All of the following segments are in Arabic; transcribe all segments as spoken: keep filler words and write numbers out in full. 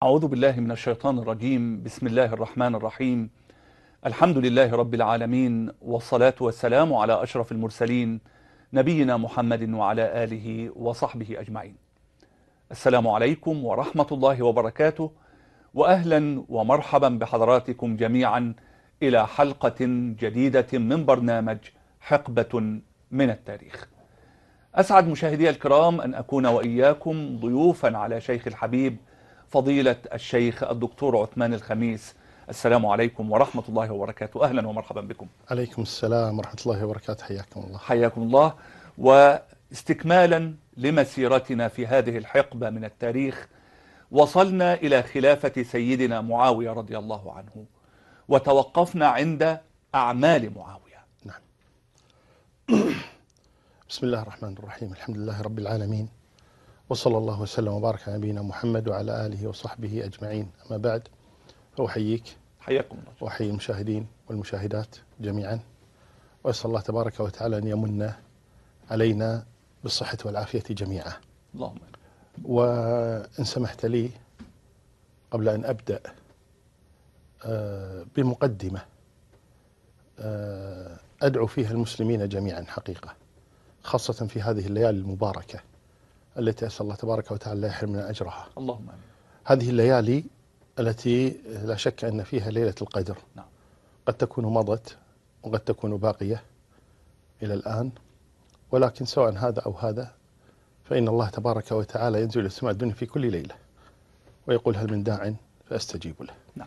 أعوذ بالله من الشيطان الرجيم. بسم الله الرحمن الرحيم. الحمد لله رب العالمين، والصلاة والسلام على أشرف المرسلين نبينا محمد وعلى آله وصحبه أجمعين. السلام عليكم ورحمة الله وبركاته، وأهلا ومرحبا بحضراتكم جميعا إلى حلقة جديدة من برنامج حقبة من التاريخ. أسعد مشاهدي الكرام أن أكون وإياكم ضيوفا على شيخ الحبيب فضيلة الشيخ الدكتور عثمان الخميس. السلام عليكم ورحمة الله وبركاته، أهلا ومرحبا بكم. عليكم السلام ورحمة الله وبركاته، حياكم الله. حياكم الله. واستكمالا لمسيرتنا في هذه الحقبة من التاريخ، وصلنا إلى خلافة سيدنا معاوية رضي الله عنه، وتوقفنا عند أعمال معاوية. نعم. بسم الله الرحمن الرحيم، الحمد لله رب العالمين، وصلى الله وسلم وبارك على نبينا محمد وعلى آله وصحبه أجمعين. أما بعد، فأحييك حياكم الله وأحيي المشاهدين والمشاهدات جميعا، وأسأل الله تبارك وتعالى أن يمن علينا بالصحة والعافية جميعا. اللهم. وإن سمحت لي قبل أن أبدأ بمقدمة أدعو فيها المسلمين جميعا حقيقة، خاصة في هذه الليالي المباركة التي أسأل الله تبارك وتعالى لا يحرمنا أجرها. اللهم آمين. هذه الليالي التي لا شك أن فيها ليلة القدر. نعم. قد تكون مضت وقد تكون باقية إلى الآن، ولكن سواء هذا أو هذا فإن الله تبارك وتعالى ينزل إلى السماء الدنيا في كل ليلة ويقول: هل من داع فأستجيب له. نعم.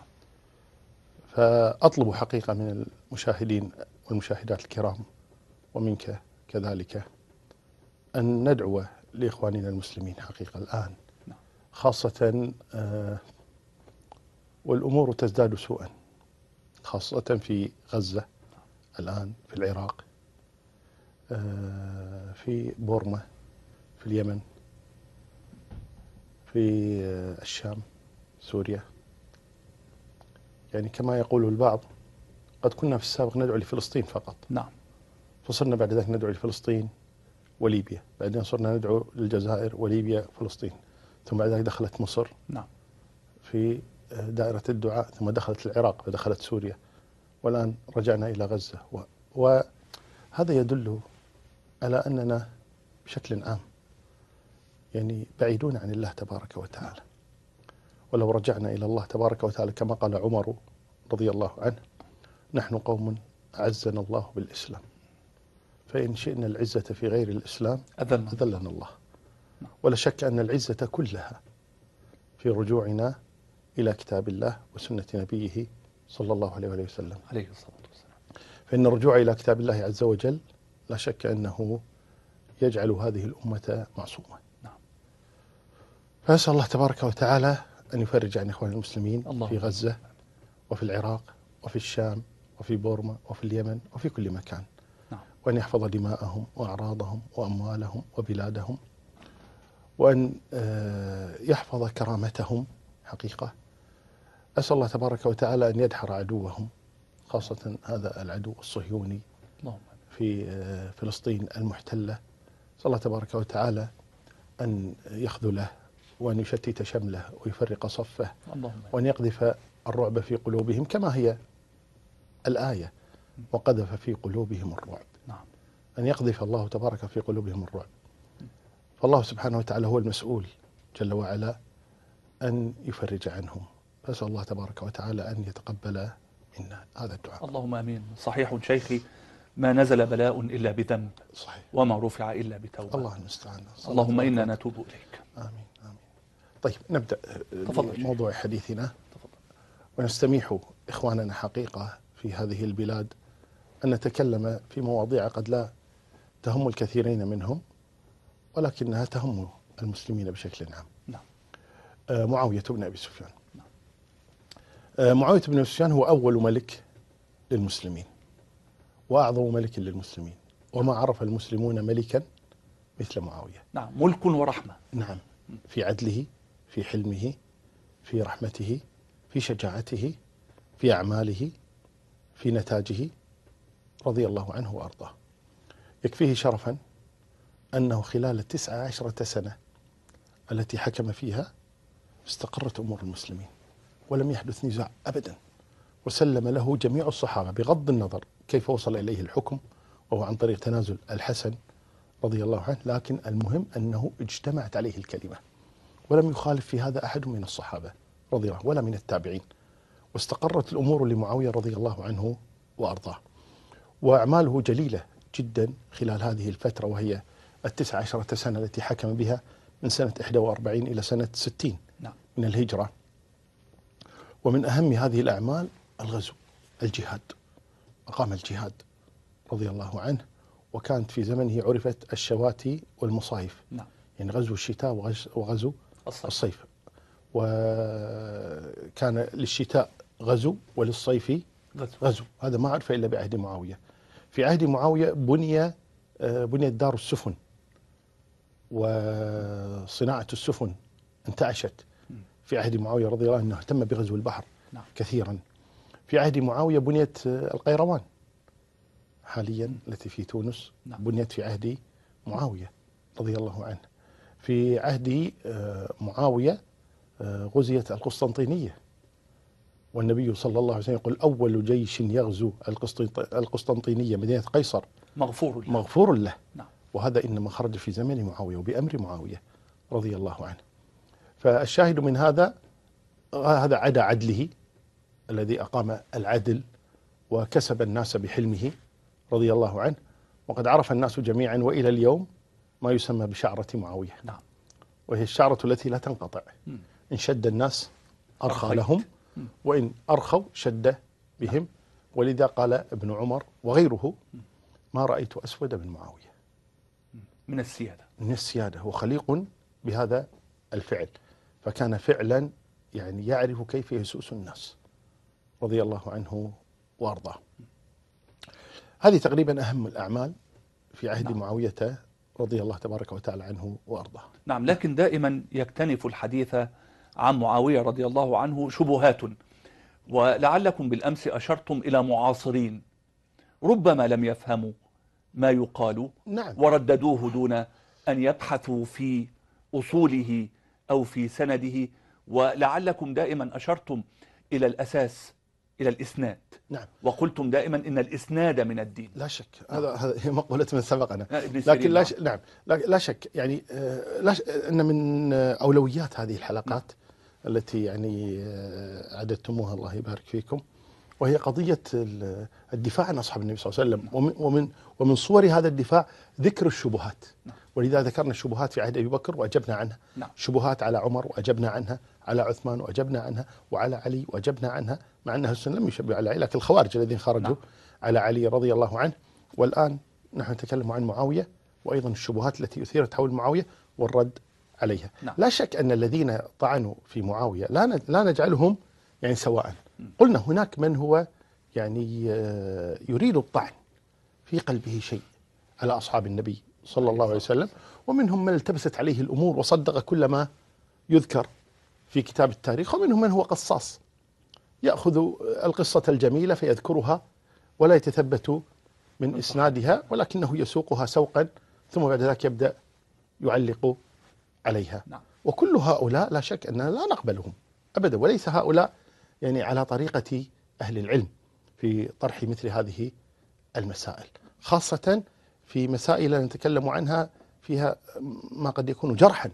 فأطلب حقيقة من المشاهدين والمشاهدات الكرام ومنك كذلك أن ندعو لإخواننا المسلمين حقيقة الآن، خاصة آه والأمور تزداد سوءا، خاصة في غزة الآن، في العراق، آه في بورما، في اليمن، في آه الشام، سوريا. يعني كما يقول البعض، قد كنا في السابق ندعو لفلسطين فقط. نعم. فصرنا بعد ذلك ندعو لفلسطين وليبيا، بعدين صرنا ندعو للجزائر وليبيا وفلسطين، ثم بعد ذلك دخلت مصر نعم في دائرة الدعاء، ثم دخلت العراق فدخلت سوريا، والآن رجعنا إلى غزة. وهذا يدل على أننا بشكل عام يعني بعيدون عن الله تبارك وتعالى. ولو رجعنا إلى الله تبارك وتعالى كما قال عمر رضي الله عنه: نحن قوم أعزنا الله بالإسلام، فإن شئنا العزة في غير الإسلام أذلنا, أذلنا الله. ولا شك أن العزة كلها في رجوعنا إلى كتاب الله وسنة نبيه صلى الله عليه وسلم عليه الصلاة والسلام. فإن الرجوع إلى كتاب الله عز وجل لا شك أنه يجعل هذه الأمة معصومة. نعم. فأسأل الله تبارك وتعالى أن يفرج عن إخوان المسلمين الله في غزة وفي العراق وفي الشام وفي بورما وفي اليمن وفي كل مكان. نعم. وأن يحفظ دماءهم وأعراضهم وأموالهم وبلادهم، وأن يحفظ كرامتهم حقيقة. أسأل الله تبارك وتعالى أن يدحر عدوهم، خاصة هذا العدو الصهيوني في فلسطين المحتلة. أسأل الله تبارك وتعالى أن يخذله وأن يشتت شمله ويفرق صفه، وأن يقذف الرعب في قلوبهم كما هي الآية: وقذف في قلوبهم الرعب. نعم. أن يقذف الله تبارك في قلوبهم الرعب. فالله سبحانه وتعالى هو المسؤول جل وعلا أن يفرج عنهم. فأسأل الله تبارك وتعالى أن يتقبل منا هذا الدعاء. اللهم آمين. صحيح شيخي، ما نزل بلاء إلا بذنب. صحيح. وما رفع إلا بتوبة. الله المستعان. اللهم إنا نتوب إليك. آمين آمين. طيب نبدأ تفضل موضوع حديثنا. تفضل. ونستميح إخواننا حقيقة في هذه البلاد أن نتكلم في مواضيع قد لا تهم الكثيرين منهم، ولكنها تهم المسلمين بشكل عام. نعم. آه معاوية بن أبي سفيان. نعم. آه معاوية بن أبي سفيان هو أول ملك للمسلمين وأعظم ملك للمسلمين، وما عرف المسلمون ملكا مثل معاوية. نعم. ملك ورحمة. نعم. في عدله، في حلمه، في رحمته، في شجاعته، في أعماله، في نتاجه، رضي الله عنه وأرضاه. يكفيه شرفا أنه خلال التسعة عشرة سنة التي حكم فيها استقرت أمور المسلمين ولم يحدث نزاع أبدا، وسلم له جميع الصحابة بغض النظر كيف وصل إليه الحكم، وهو عن طريق تنازل الحسن رضي الله عنه، لكن المهم أنه اجتمعت عليه الكلمة، ولم يخالف في هذا أحد من الصحابة رضي الله ولا من التابعين، واستقرت الأمور لمعاوية رضي الله عنه وأرضاه. وأعماله جليلة جدا خلال هذه الفترة، وهي التسع عشرة سنة التي حكم بها من سنة إحدى وأربعين إلى سنة ستين نعم. من الهجرة. ومن أهم هذه الأعمال الغزو، الجهاد، أقام الجهاد رضي الله عنه، وكانت في زمنه عرفت الشواتي والمصايف. نعم. يعني غزو الشتاء وغز- وغزو الصيف. الصيف. وكان للشتاء غزو وللصيف غزو. غزو، هذا ما عرفه إلا بعهد معاوية. في عهد معاوية بني آه، بنيت دار السفن، وصناعة السفن انتعشت. في عهد معاوية رضي الله عنه اهتم بغزو البحر نعم. كثيرا. في عهد معاوية بنيت آه، القيروان حاليا التي في تونس، نعم. بنيت في عهد معاوية رضي الله عنه. في عهد آه، معاوية آه، غزيت القسطنطينية، والنبي صلى الله عليه وسلم يقول أول جيش يغزو القسطنط- القسطنطينية مدينة قيصر مغفور له. مغفور له. نعم. وهذا إنما خرج في زمن معاوية وبأمر معاوية رضي الله عنه. فالشاهد من هذا، هذا عدا عدله الذي أقام العدل وكسب الناس بحلمه رضي الله عنه. وقد عرف الناس جميعا وإلى اليوم ما يسمى بشعرة معاوية، نعم. وهي الشعرة التي لا تنقطع. مم. إن شد الناس أرخى أرخيت. لهم، مم. وإن أرخوا شد بهم. ولذا قال ابن عمر وغيره ما رأيت أسود من معاوية من السيادة. من السيادة، وخليق بهذا الفعل، فكان فعلا يعني يعرف كيف يسوس الناس رضي الله عنه وأرضاه. هذه تقريبا أهم الأعمال في عهد نعم. معاوية رضي الله تبارك وتعالى عنه وأرضاه. نعم. لكن دائما يكتنف الحديث عن معاوية رضي الله عنه شبهات، ولعلكم بالأمس أشرتم إلى معاصرين ربما لم يفهموا ما يقال نعم. ورددوه دون أن يبحثوا في أصوله أو في سنده، ولعلكم دائما أشرتم إلى الأساس، إلى الإسناد. نعم. وقلتم دائما إن الإسناد من الدين. لا شك، هذا هذا هي مقولة من سبقنا. ابن سيرين. لكن لا ش... نعم لا لا شك يعني آه، لا ش... أن من آه، أولويات هذه الحلقات التي يعني آه، أعددتموها الله يبارك فيكم، وهي قضية ال- الدفاع عن أصحاب النبي صلى الله عليه وسلم. ومن ومن ومن صور هذا الدفاع ذكر الشبهات. نعم. ولذا ذكرنا الشبهات في عهد أبي بكر وأجبنا عنها، نعم. شبهات على عمر وأجبنا عنها، على عثمان وأجبنا عنها، وعلى علي وأجبنا عنها، مع أنها السنة لم يشبه على علي، لكن الخوارج الذين خرجوا نعم. على علي رضي الله عنه. والآن نحن نتكلم عن معاوية، وأيضا الشبهات التي أثيرت حول معاوية والرد عليها. نعم. لا شك أن الذين طعنوا في معاوية لا ن- لا نجعلهم يعني سواء. قلنا هناك من هو يعني آه، يريد الطعن في قلبه شيء على أصحاب النبي صلى الله عليه وسلم، ومنهم من التبست عليه الأمور وصدق كل ما يذكر في كتاب التاريخ، ومنهم من هو قصاص يأخذ القصة الجميلة فيذكرها ولا يتثبت من إسنادها، ولكنه يسوقها سوقا ثم بعد ذلك يبدأ يعلق عليها. نعم. وكل هؤلاء لا شك أننا لا نقبلهم أبدا، وليس هؤلاء يعني على طريقة أهل العلم في طرح مثل هذه المسائل، خاصة في مسائل نتكلم عنها فيها ما قد يكون جرحا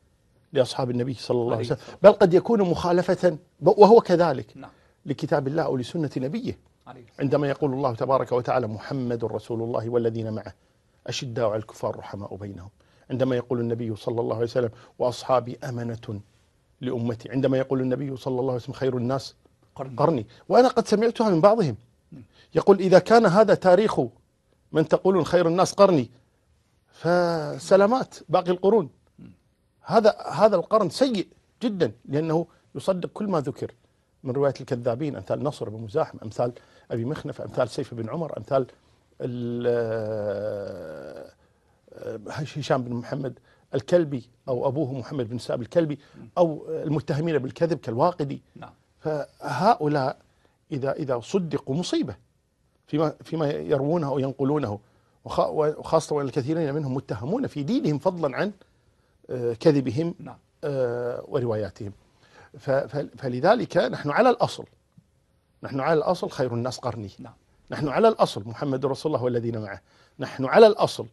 لأصحاب النبي صلى الله عليه وسلم، بل قد يكون مخالفة وهو كذلك نعم. لكتاب الله أو لسنة نبيه، عليه الصلاة. عندما يقول الله تبارك وتعالى محمد رسول الله والذين معه أشداء على الكفار رحماء بينهم، عندما يقول النبي صلى الله عليه وسلم وأصحابي أمنة لأمتي، عندما يقول النبي صلى الله عليه وسلم خير الناس قرن. قرني. وأنا قد سمعتها من بعضهم يقول إذا كان هذا تاريخ من تقولون خير الناس قرني فسلامات باقي القرون. هذا هذا القرن سيء جدا، لأنه يصدق كل ما ذكر من رواية الكذابين، أمثال نصر بن مزاحم، أمثال أبي مخنف، أمثال سيف بن عمر، أمثال هشام بن محمد الكلبي أو أبوه محمد بن ساب الكلبي، أو المتهمين بالكذب كالواقدي. نعم. فهؤلاء إذا إذا صدقوا مصيبة فيما فيما يروونه أو ينقلونه، وخاصة والكثيرين منهم متهمون في دينهم فضلا عن كذبهم نعم. ورواياتهم. فلذلك نحن على الأصل، نحن على الأصل خير الناس قرني. نعم. نحن على الأصل محمد رسول الله والذين معه. نحن على الأصل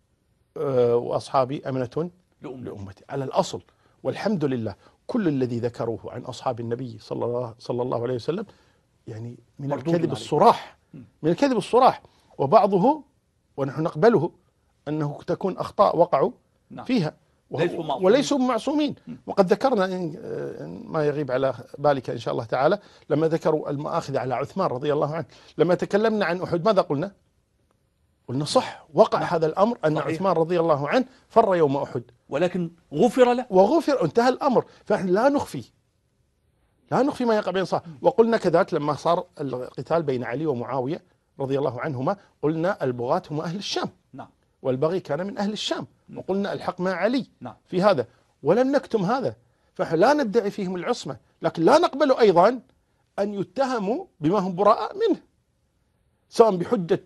وأصحابي أمنة لأمتي، على الأصل. والحمد لله كل الذي ذكروه عن أصحاب النبي صلى الله, صلى الله عليه وسلم يعني من الكذب الصراح، من الكذب الصراح، وبعضه ونحن نقبله أنه تكون أخطاء وقعوا فيها وليسوا معصومين. وقد ذكرنا إن ما يغيب على بالك إن شاء الله تعالى لما ذكروا المؤاخذة على عثمان رضي الله عنه، لما تكلمنا عن أحد ماذا قلنا؟ قلنا صح، وقع نعم. هذا الأمر أن صحيح. عثمان رضي الله عنه فر يوم أحد، ولكن غفر له وغفر، انتهى الأمر. فنحن لا نخفي لا نخفي ما يقع بين صح. وقلنا كذلك لما صار القتال بين علي ومعاوية رضي الله عنهما، قلنا البغاة هم أهل الشام نعم. والبغي كان من أهل الشام، وقلنا الحق مع علي نعم. في هذا، ولم نكتم هذا. فنحن لا ندعي فيهم العصمة، لكن لا نقبل أيضا أن يتهموا بما هم براء منه، سواء بحجة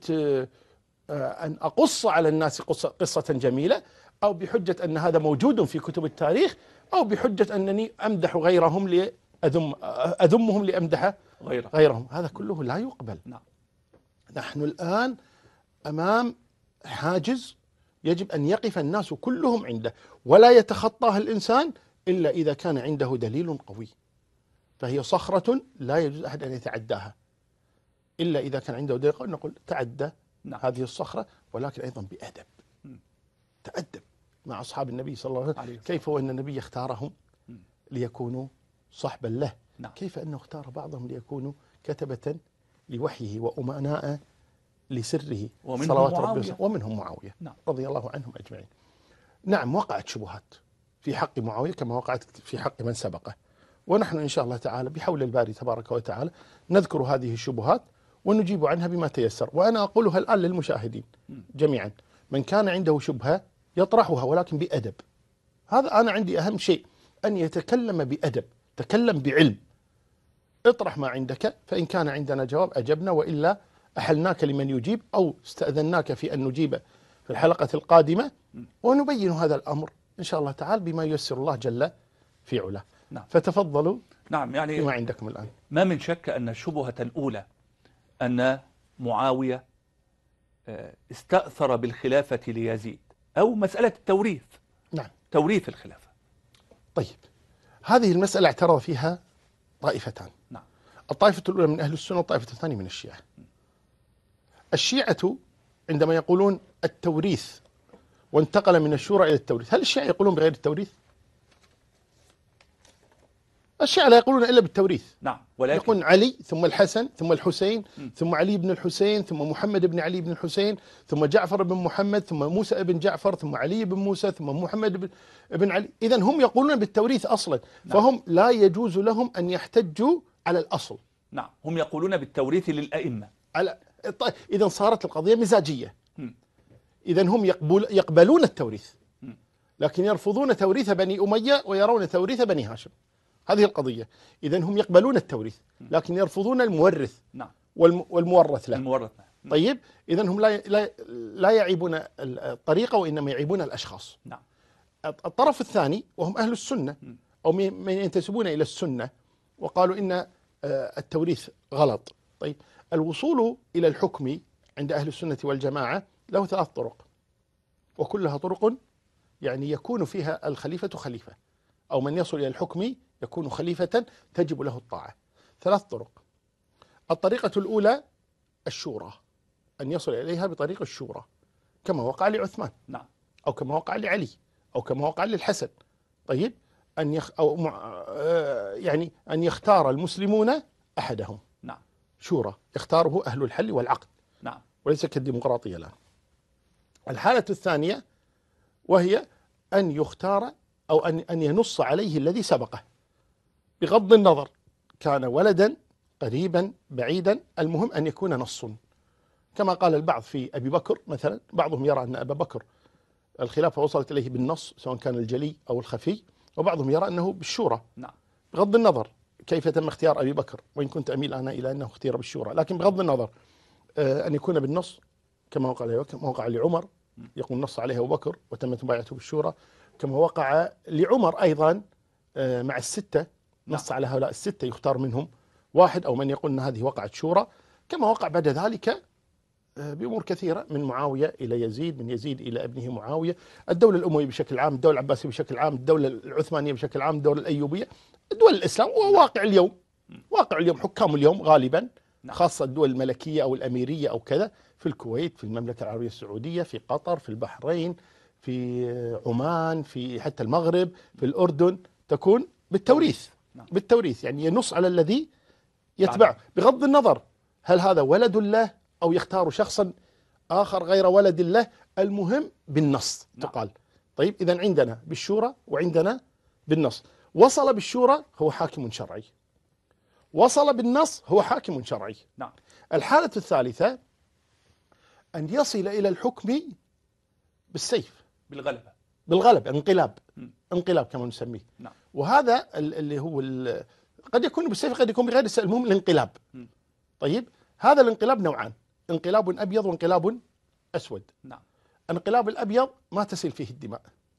أن أقص على الناس قصة جميلة، أو بحجة أن هذا موجود في كتب التاريخ، أو بحجة أنني أمدح غيرهم لأذم أذمهم لأمدح غيرهم. غيرهم هذا كله لا يقبل. نعم. نحن الآن أمام حاجز يجب أن يقف الناس كلهم عنده، ولا يتخطاها الإنسان إلا إذا كان عنده دليل قوي، فهي صخرة لا يجوز أحد أن يتعداها إلا إذا كان عنده دليل قوي. نقول تعدى نعم. هذه الصخرة، ولكن أيضا بأدب. م. تأدب مع أصحاب النبي صلى الله عليه وسلم. كيف وأن النبي اختارهم م. ليكونوا صحبا له. نعم. كيف أنه اختار بعضهم ليكونوا كتبة لوحيه وأمناء لسره صلوات ربي وسلم، ومنهم معاوية نعم. رضي الله عنهم أجمعين. نعم، وقعت شبهات في حق معاوية كما وقعت في حق من سبقه، ونحن إن شاء الله تعالى بحول الباري تبارك وتعالى نذكر هذه الشبهات ونجيب عنها بما تيسر. وأنا أقولها الآن للمشاهدين جميعا، من كان عنده شبهة يطرحها ولكن بأدب. هذا أنا عندي أهم شيء، أن يتكلم بأدب، تكلم بعلم، اطرح ما عندك، فإن كان عندنا جواب أجبنا، وإلا أحلناك لمن يجيب، أو استأذناك في أن نجيب في الحلقة القادمة، ونبين هذا الأمر إن شاء الله تعالى بما ييسر الله جل في علاه. نعم. فتفضلوا نعم. يعني بما عندكم الآن. ما من شك أن الشبهة الأولى أن معاوية استأثر بالخلافة ليزيد، أو مسألة التوريث. نعم. توريث الخلافة. طيب، هذه المسألة اعترض فيها طائفتان. نعم. الطائفة الأولى من أهل السنة، والطائفة الثانية من الشيعة. الشيعة عندما يقولون التوريث وانتقل من الشورى إلى التوريث، هل الشيعة يقولون بغير التوريث؟ الشيعة لا يقولون إلا بالتوريث. نعم. ولكن يقولون علي ثم الحسن ثم الحسين م. ثم علي بن الحسين ثم محمد بن علي بن الحسين ثم جعفر بن محمد ثم موسى بن جعفر ثم علي بن موسى ثم محمد بن, بن علي. إذن هم يقولون بالتوريث أصلا. نعم. فهم لا يجوز لهم أن يحتجوا على الأصل. نعم. هم يقولون بالتوريث للأئمة. على إذن صارت القضية مزاجية. إذن هم يقبل يقبلون التوريث، لكن يرفضون توريث بني أمية ويرون توريث بني هاشم. هذه القضية. إذن هم يقبلون التوريث لكن يرفضون المورث. نعم. والمورث له. المورث. طيب، إذن هم لا لا لا يعيبون الطريقة، وإنما يعيبون الأشخاص. نعم. الطرف الثاني وهم أهل السنة، أو من ينتسبون إلى السنة، وقالوا إن التوريث غلط. طيب، الوصول إلى الحكم عند أهل السنة والجماعة له ثلاث طرق، وكلها طرق يعني يكون فيها الخليفة خليفة، أو من يصل إلى الحكم يكون خليفة تجب له الطاعة. ثلاث طرق. الطريقة الأولى الشورى، أن يصل إليها بطريق الشورى، كما وقع لعثمان. نعم. أو كما وقع لعلي، أو كما وقع للحسن. طيب، أن يخ أو مع يعني أن يختار المسلمون أحدهم. نعم. شورى يختاره أهل الحل والعقد. نعم. وليس كالديمقراطية الآن. الحالة الثانية وهي أن يختار أو أن أن ينص عليه الذي سبقه، بغض النظر كان ولدا قريبا بعيدا، المهم أن يكون نص. كما قال البعض في أبي بكر مثلا، بعضهم يرى أن أبا بكر الخلافة وصلت إليه بالنص سواء كان الجلي أو الخفي، وبعضهم يرى أنه بالشورى. نعم. بغض النظر كيف تم اختيار أبي بكر، وإن كنت أميل أنا إلى أنه اختير بالشورى، لكن بغض النظر أن يكون بالنص كما وقع كما وقع لعمر، يقول نص عليه أبو بكر وتمت مبايعته بالشورى، كما وقع لعمر أيضا مع الستة نص على هؤلاء الستة يختار منهم واحد، أو من يقول أن هذه وقعت شورى، كما وقع بعد ذلك بأمور كثيرة، من معاوية إلى يزيد، من يزيد إلى ابنه معاوية، الدولة الأموية بشكل عام، الدولة العباسية بشكل عام، الدولة العثمانية بشكل عام، الدولة الأيوبية، دول الإسلام. وواقع اليوم، واقع اليوم حكام اليوم غالبا، خاصة الدول الملكية أو الأميرية أو كذا، في الكويت، في المملكة العربية السعودية، في قطر، في البحرين، في عمان، في حتى المغرب، في الأردن، تكون بالتوريث. بالتوريث يعني ينص على الذي يتبعه، بغض النظر هل هذا ولد له أو يختار شخصا آخر غير ولد الله، المهم بالنص تقال. طيب إذا عندنا بالشورى وعندنا بالنص. وصل بالشورى هو حاكم شرعي، وصل بالنص هو حاكم شرعي. نعم. الحالة الثالثة أن يصل إلى الحكم بالسيف، بالغلبة، بالغلبة، انقلاب، م. انقلاب كما نسميه. نعم. وهذا اللي هو قد يكون بالسيف، قد يكون بغير السيف، المهم الانقلاب. م. طيب هذا الانقلاب نوعان، انقلاب أبيض وانقلاب أسود. نعم. الانقلاب الأبيض ما تسيل فيه الدماء،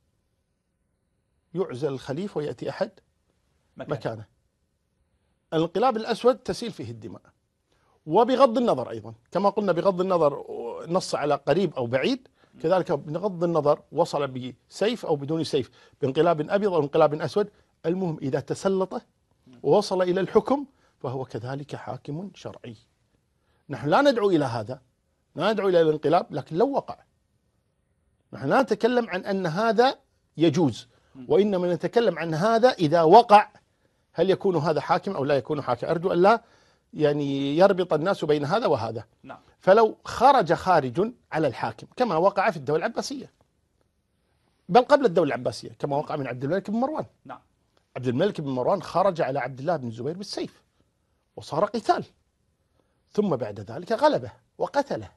يعزل الخليفة ويأتي أحد مكانه, مكانه. الانقلاب الأسود تسيل فيه الدماء، وبغض النظر أيضا كما قلنا، بغض النظر نص على قريب أو بعيد، كذلك بغض النظر وصل بسيف أو بدون سيف، بانقلاب أبيض أو انقلاب أسود، المهم إذا تسلط ووصل إلى الحكم فهو كذلك حاكم شرعي. نحن لا ندعو إلى هذا، لا ندعو إلى الانقلاب، لكن لو وقع نحن لا نتكلم عن أن هذا يجوز، وإنما نتكلم عن هذا إذا وقع هل يكون هذا حاكم أو لا يكون حاكم. أرجو أن لا يعني يربط الناس بين هذا وهذا. نعم. فلو خرج خارج على الحاكم كما وقع في الدولة العباسية، بل قبل الدولة العباسية، كما وقع من عبد الملك بن مروان. نعم. عبد الملك بن مروان خرج على عبد الله بن الزبير بالسيف وصار قتال، ثم بعد ذلك غلبه وقتله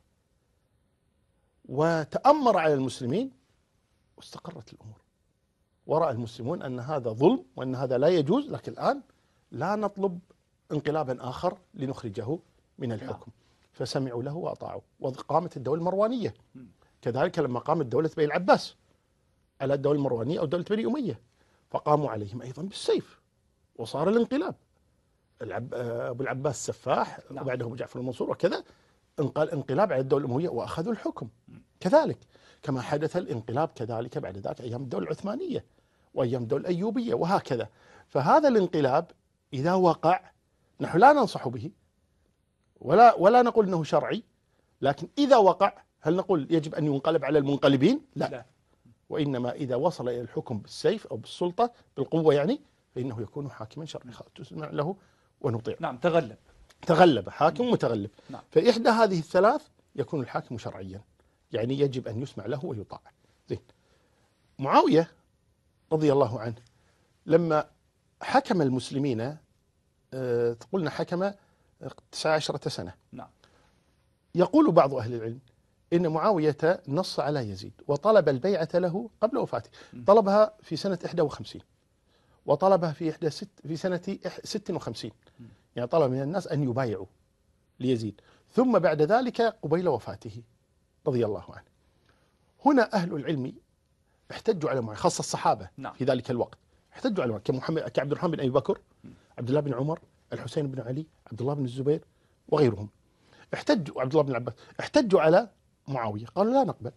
وتأمر على المسلمين واستقرت الأمور، ورأى المسلمون أن هذا ظلم وأن هذا لا يجوز، لكن الآن لا نطلب انقلابا آخر لنخرجه من الحكم. فسمعوا له وأطاعوا، وقامت الدولة المروانية. كذلك لما قامت دولة بني العباس على الدولة المروانية أو دولة بني أمية، فقاموا عليهم أيضا بالسيف وصار الانقلاب. العب أبو العباس السفاح وبعده أبو جعفر المنصور وكذا، انقل انقلاب على الدولة الأموية وأخذوا الحكم. كذلك كما حدث الانقلاب كذلك بعد ذلك أيام الدولة العثمانية وأيام الدولة الأيوبية وهكذا. فهذا الانقلاب إذا وقع نحن لا ننصح به ولا ولا نقول أنه شرعي، لكن إذا وقع هل نقول يجب أن ينقلب على المنقلبين؟ لا, لا. وإنما إذا وصل إلى الحكم بالسيف أو بالسلطة بالقوة يعني، فإنه يكون حاكما شرعيا تسمع له ونطيع. نعم. تغلب، تغلب، حاكم متغلب. نعم. فإحدى هذه الثلاث يكون الحاكم شرعيا، يعني يجب أن يسمع له ويطاع. زين. معاوية رضي الله عنه لما حكم المسلمين أه قلنا حكم تسعة عشرة سنة. نعم. يقول بعض أهل العلم إن معاوية نص على يزيد وطلب البيعة له قبل وفاته، طلبها في سنة إحدى وخمسين وطلبها في إحدى ست في سنة ست وخمسين، يعني طلب من الناس أن يبايعوا ليزيد، ثم بعد ذلك قبيل وفاته رضي الله عنه. هنا أهل العلم احتجوا على معاوية، خاصة الصحابة. نعم. في ذلك الوقت احتجوا على معاوية كمحمد كعبد الرحمن بن أبي بكر، عبد الله بن عمر، الحسين بن علي، عبد الله بن الزبير وغيرهم. احتجوا عبد الله بن العباس، احتجوا على معاوية، قالوا لا نقبل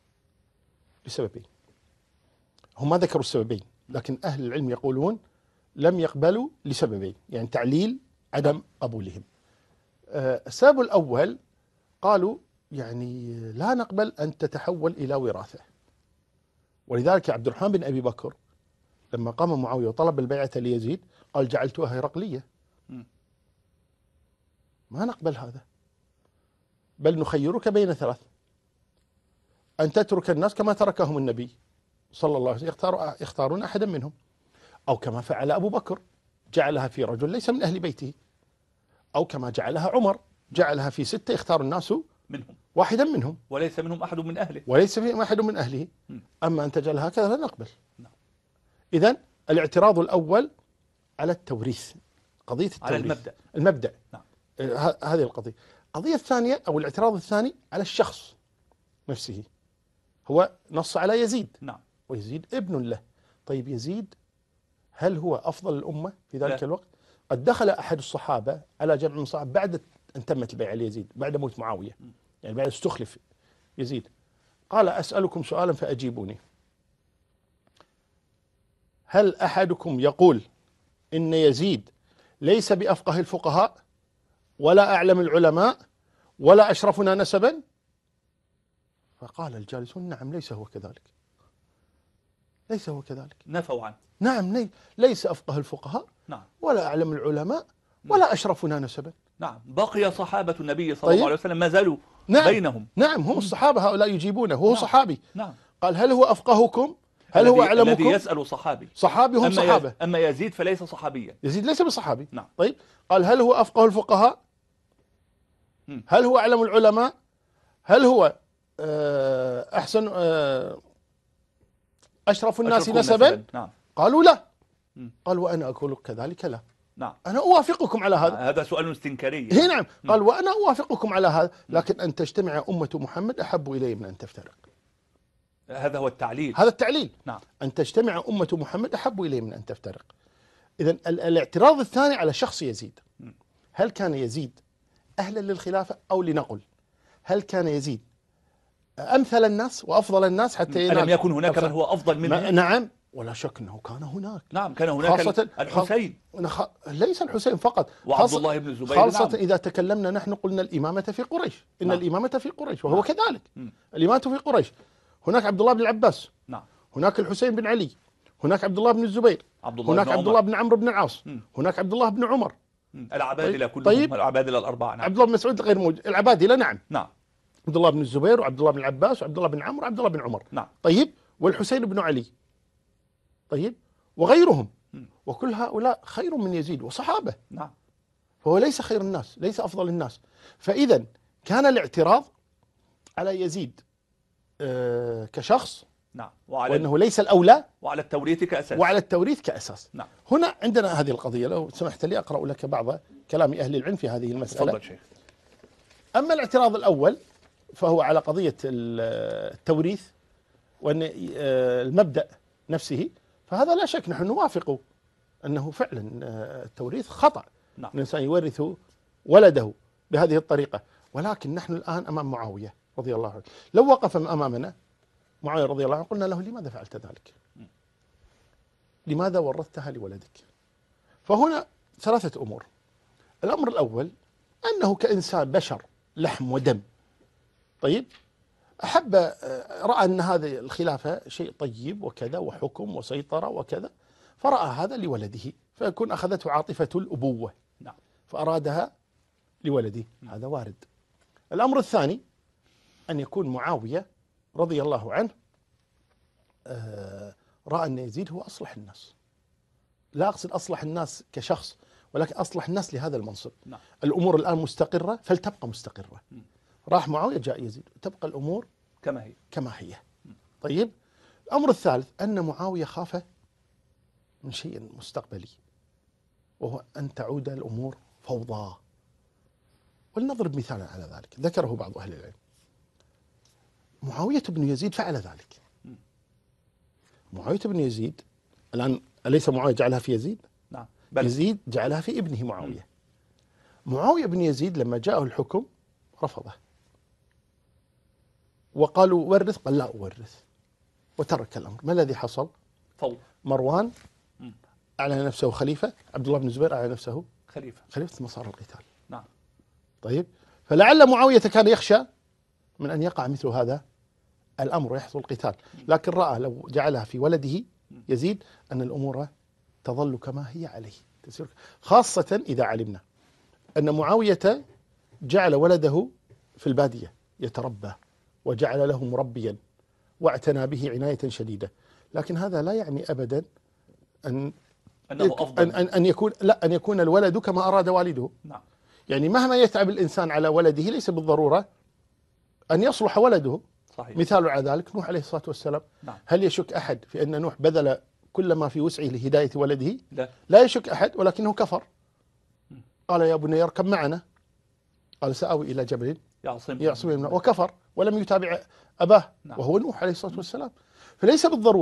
لسببين. هم ما ذكروا السببين، لكن أهل العلم يقولون لم يقبلوا لسببين، يعني تعليل عدم قبولهم. أه السبب الأول قالوا يعني لا نقبل أن تتحول إلى وراثة، ولذلك عبد الرحمن بن أبي بكر لما قام معاوية وطلب البيعة ليزيد قال جعلتها هرقلية، ما نقبل هذا، بل نخيرك بين ثلاث: أن تترك الناس كما تركهم النبي صلى الله عليه وسلم، يختار يختارون أحدا منهم، أو كما فعل أبو بكر جعلها في رجل ليس من أهل بيته، أو كما جعلها عمر جعلها في ستة يختار الناس منهم واحدا منهم وليس منهم أحد من أهله وليس منهم أحد من أهله. م. أما أن تجعل هكذا لا نقبل. إذن الاعتراض الأول على التوريث، قضية التوريث على المبدأ المبدأ نعم. هذه القضية. القضية الثانية أو الاعتراض الثاني على الشخص نفسه، هو نص على يزيد. نعم. ويزيد ابن له. طيب يزيد هل هو أفضل الأمة في ذلك لا. الوقت؟ قد دخل أحد الصحابة على جمع من الصحابة بعد أن تمت البيعة ليزيد، بعد موت معاوية، يعني بعد استخلف يزيد. قال: أسألكم سؤالا فأجيبوني، هل أحدكم يقول إن يزيد ليس بأفقه الفقهاء ولا أعلم العلماء ولا أشرفنا نسبا؟ فقال الجالسون: نعم، ليس هو كذلك، ليس هو كذلك. نفوا عنه. نعم، لي ليس أفقه الفقهاء نعم. ولا أعلم العلماء ولا أشرفنا نسبا. نعم، بقي صحابة النبي صلى طيب. الله عليه وسلم ما زالوا نعم. بينهم. نعم، هم الصحابة هؤلاء يجيبونه، وهو نعم. صحابي. نعم. قال: هل هو أفقهكم؟ هل هو الذي الذي أعلمكم؟ يسأل صحابي. صحابي، هم أما صحابة. يز... أما يزيد فليس صحابيا. يزيد ليس بصحابي. نعم. طيب، قال: هل هو أفقه الفقهاء؟ م. هل هو أعلم العلماء؟ هل هو أحسن أشرف الناس أشركوا نسبا؟ نسبا. نعم. قالوا لا. م. قال: وأنا أقول كذلك لا. نعم. أنا أوافقكم على هذا. هذا سؤال استنكاري. هي نعم. م. قال: وأنا أوافقكم على هذا، لكن أن تجتمع أمة محمد أحب إلي من أن تفترق. هذا هو التعليل. هذا التعليل. نعم. أن تجتمع أمة محمد أحب إلي من أن تفترق. إذن الاعتراض الثاني على شخص يزيد. هل كان يزيد أهلا للخلافة أو لنقل؟ هل كان يزيد أمثل الناس وأفضل الناس حتى ألم يكن هناك من هو أفضل منه؟ نعم، ولا شك أنه كان هناك. نعم، كان هناك خاصة الحسين. خ... ليس الحسين فقط، وعبد الله بن الزبير. خاصة نعم. إذا تكلمنا نحن قلنا الإمامة في قريش، إن نعم. الإمامة في قريش، وهو نعم. كذلك. م. الإمامة في قريش. هناك عبد الله بن العباس. نعم. هناك الحسين بن علي. هناك عبد الله بن الزبير. عبد الله هناك بن عبد الله بن عمرو بن العاص. م. هناك عبد الله بن عمر. م. العبادلة كلهم. طيب. العبادلة الأربعة. نعم. عبد الله بن مسعود غير موجود. العبادلة نعم. نعم. عبد الله بن الزبير وعبد الله بن العباس وعبد الله بن عمرو وعبد الله بن عمر. نعم. طيب، والحسين بن علي. طيب، وغيرهم. م. وكل هؤلاء خير من يزيد وصحابة. نعم. فهو ليس خير الناس، ليس أفضل الناس. فإذا كان الاعتراض على يزيد آه كشخص. نعم. وعلى وأنه ليس الأولى. وعلى التوريث كأساس. وعلى التوريث كأساس. نعم. هنا عندنا هذه القضية، لو سمحت لي أقرأ لك بعض كلام أهل العلم في هذه المسألة. تفضل شيخ. أما الاعتراض الأول فهو على قضية التوريث وأن المبدأ نفسه، فهذا لا شك نحن نوافق أنه فعلا التوريث خطأ. نعم. الإنسان يورث ولده بهذه الطريقة، ولكن نحن الآن أمام معاوية رضي الله عنه. لو وقف أمامنا معاوية رضي الله عنه قلنا له: لماذا فعلت ذلك؟ لماذا ورثتها لولدك؟ فهنا ثلاثة أمور. الأمر الأول أنه كإنسان بشر لحم ودم، طيب، أحب رأى أن هذه الخلافة شيء طيب وكذا وحكم وسيطرة وكذا، فرأى هذا لولده، فيكون أخذته عاطفة الأبوة. نعم. فأرادها لولده، هذا وارد. الأمر الثاني أن يكون معاوية رضي الله عنه رأى أن يزيد هو أصلح الناس. لا أقصد أصلح الناس كشخص، ولكن أصلح الناس لهذا المنصب. نعم. الأمور الآن مستقرة فلتبقى مستقرة. م. راح معاوية جاء يزيد، تبقى الأمور كما هي كما هي. م. طيب، الأمر الثالث أن معاوية خاف من شيء مستقبلي، وهو أن تعود الأمور فوضى. ولنضرب مثالا على ذلك ذكره بعض أهل العلم. معاوية بن يزيد فعل ذلك. م. معاوية بن يزيد الآن أليس معاوية جعلها في يزيد؟ نعم. بل يزيد جعلها في ابنه معاوية. م. معاوية بن يزيد لما جاءه الحكم رفضه، وقالوا ورث، قال لا أورث، وترك الأمر. ما الذي حصل؟ فوضى. مروان م. أعلن نفسه خليفة، عبد الله بن الزبير أعلن نفسه خليفة خليفة، ثم صار القتال. نعم. طيب، فلعل معاوية كان يخشى من أن يقع مثل هذا الأمر ويحصل قتال، لكن رأى لو جعلها في ولده يزيد أن الأمور تظل كما هي عليه، خاصة إذا علمنا أن معاوية جعل ولده في البادية يتربى، وجعل له مربيا واعتنى به عناية شديدة. لكن هذا لا يعني أبدا أن أنه أفضل أن, أن يكون لا أن يكون الولد كما أراد والده. نعم. يعني مهما يتعب الإنسان على ولده ليس بالضرورة أن يصلح ولده. صحيح. مثال على ذلك نوح عليه الصلاة والسلام. نعم. هل يشك أحد في أن نوح بذل كل ما في وسعه لهداية ولده؟ لا. لا يشك أحد، ولكنه كفر. قال يا بني اركب معنا، قال سآوي إلى جبل يعصم يعصمني، وكفر ولم يتابع أباه. نعم. وهو نوح عليه الصلاة والسلام. فليس بالضرورة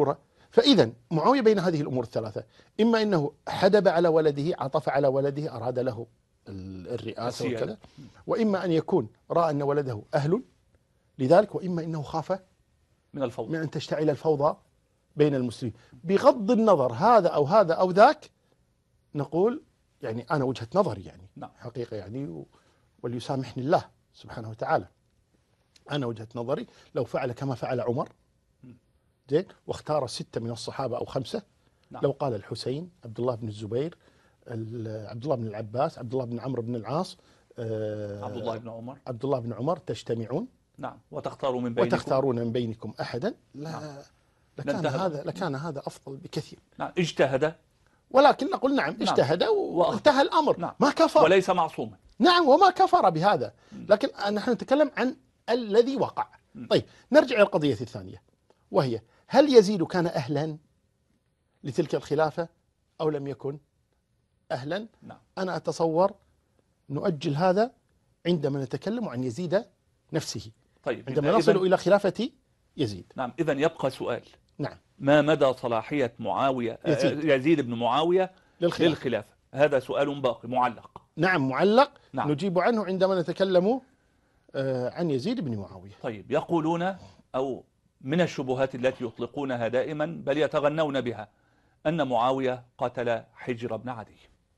فإذا معاوية بين هذه الأمور الثلاثة، إما أنه حدب على ولده، عطف على ولده، أراد له الرئاسة وكذا، وإما أن يكون رأى أن ولده أهل لذلك، وإما أنه خاف من الفوضى، من أن تشتعل الفوضى بين المسلمين. بغض النظر هذا أو هذا أو ذاك، نقول يعني أنا وجهة نظري يعني نعم. حقيقة يعني، وليسامحني الله سبحانه وتعالى، أنا وجهة نظري لو فعل كما فعل عمر زين واختار ستة من الصحابة أو خمسة، نعم. لو قال الحسين، عبد الله بن الزبير، عبد الله بن العباس، عبد الله بن عمرو بن العاص، عبد الله بن عمر عبد الله بن عمر، تجتمعون نعم وتختاروا من بينكم وتختارون من بينكم أحدا، لا نعم. لكان هذا لكان هذا أفضل بكثير. نعم. اجتهد، ولكن نقول نعم اجتهد نعم. وانتهى الأمر، نعم. ما كفر وليس معصوما. نعم وما كفر بهذا، لكن نحن نتكلم عن الذي وقع. طيب نرجع إلى القضية الثانية، وهي هل يزيد كان أهلا لتلك الخلافة أو لم يكن أهلا؟ نعم. أنا أتصور نؤجل هذا عندما نتكلم عن يزيد نفسه. طيب عندما نصل إلى خلافة يزيد. نعم. إذن يبقى سؤال، نعم، ما مدى صلاحية معاوية يزيد, يزيد بن معاوية للخلافة. للخلافة؟ هذا سؤال باقي معلق. نعم معلق. نعم. نجيب عنه عندما نتكلم عن يزيد بن معاوية. طيب يقولون، أو من الشبهات التي يطلقونها دائما بل يتغنون بها، أن معاوية قتل حجر بن عدي.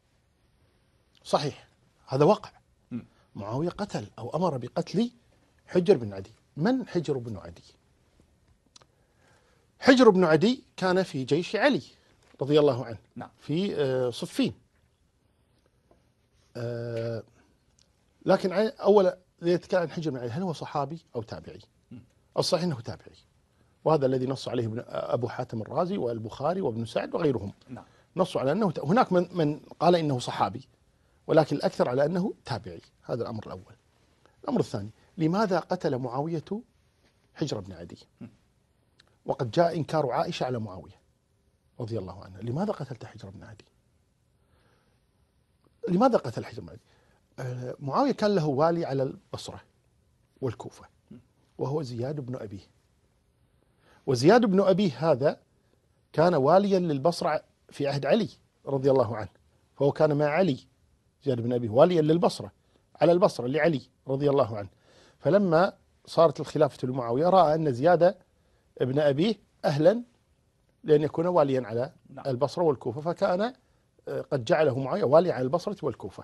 صحيح، هذا وقع. م. معاوية قتل أو أمر بقتل حجر بن عدي. من حجر بن عدي؟ حجر بن عدي كان في جيش علي رضي الله عنه. نعم. في صفين. لكن أولا يتكلم عن حجر بن عدي، هل هو صحابي أو تابعي؟ الصحيح أنه تابعي، وهذا الذي نص عليه أبو حاتم الرازي والبخاري وابن سعد وغيرهم. نعم. نصوا على أنه، هناك من من قال إنه صحابي، ولكن الأكثر على أنه تابعي. هذا الأمر الأول. الأمر الثاني، لماذا قتل معاوية حجر بن عدي؟ وقد جاء إنكار عائشة على معاوية رضي الله عنها. لماذا قتلت حجر بن عدي؟ لماذا قتل حجر بن عدي؟ آه معاوية كان له والي على البصرة والكوفة، وهو زياد بن أبيه. وزياد بن أبيه هذا كان واليا للبصرة في عهد علي رضي الله عنه، فهو كان مع علي، زياد بن أبيه واليا للبصرة على البصرة لعلي رضي الله عنه. فلما صارت الخلافة لمعاوية رأى أن زياد ابن أبيه أهلا لأن يكون واليا على نعم. البصرة والكوفة، فكان قد جعله معاوية واليا على البصرة والكوفة.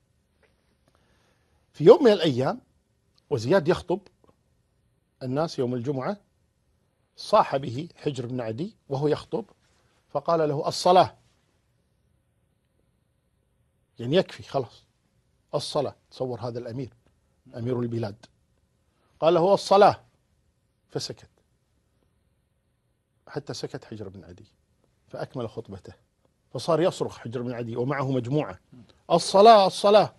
في يوم من الأيام وزياد يخطب الناس يوم الجمعة، صاح به حجر بن عدي وهو يخطب، فقال له الصلاة، يعني يكفي خلاص الصلاة. تصور هذا الأمير، أمير البلاد، قال له الصلاة، فسكت حتى سكت حجر بن عدي فأكمل خطبته، فصار يصرخ حجر بن عدي ومعه مجموعة الصلاة الصلاة،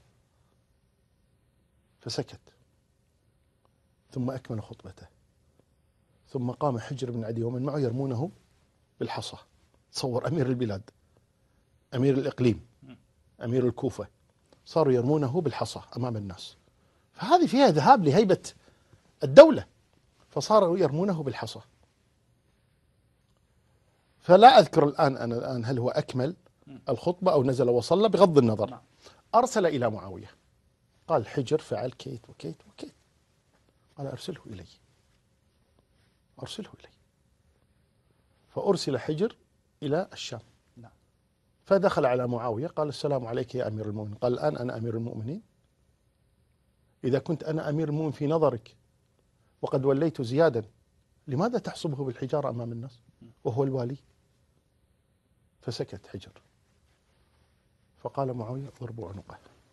فسكت ثم أكمل خطبته، ثم قام حجر بن عدي ومن معه يرمونه بالحصى. تصور أمير البلاد، أمير الإقليم، أمير الكوفة، صاروا يرمونه بالحصى أمام الناس، فهذه فيها ذهاب لهيبة الدولة، فصاروا يرمونه بالحصى. فلا أذكر الآن أنا الآن هل هو أكمل الخطبة أو نزل وصلى، بغض النظر. أرسل إلى معاوية قال حجر فعل كيت وكيت وكيت، قال أرسله إلي، أرسله إلي. فأرسل حجر إلى الشام، فدخل على معاوية قال السلام عليك يا أمير المؤمنين. قال الآن أنا أمير المؤمنين؟ إذا كنت أنا أمير المؤمنين في نظرك وقد وليت زيادا، لماذا تحصبه بالحجارة أمام الناس وهو الوالي؟ فسكت حجر، فقال معاوية اضربوا عنقه.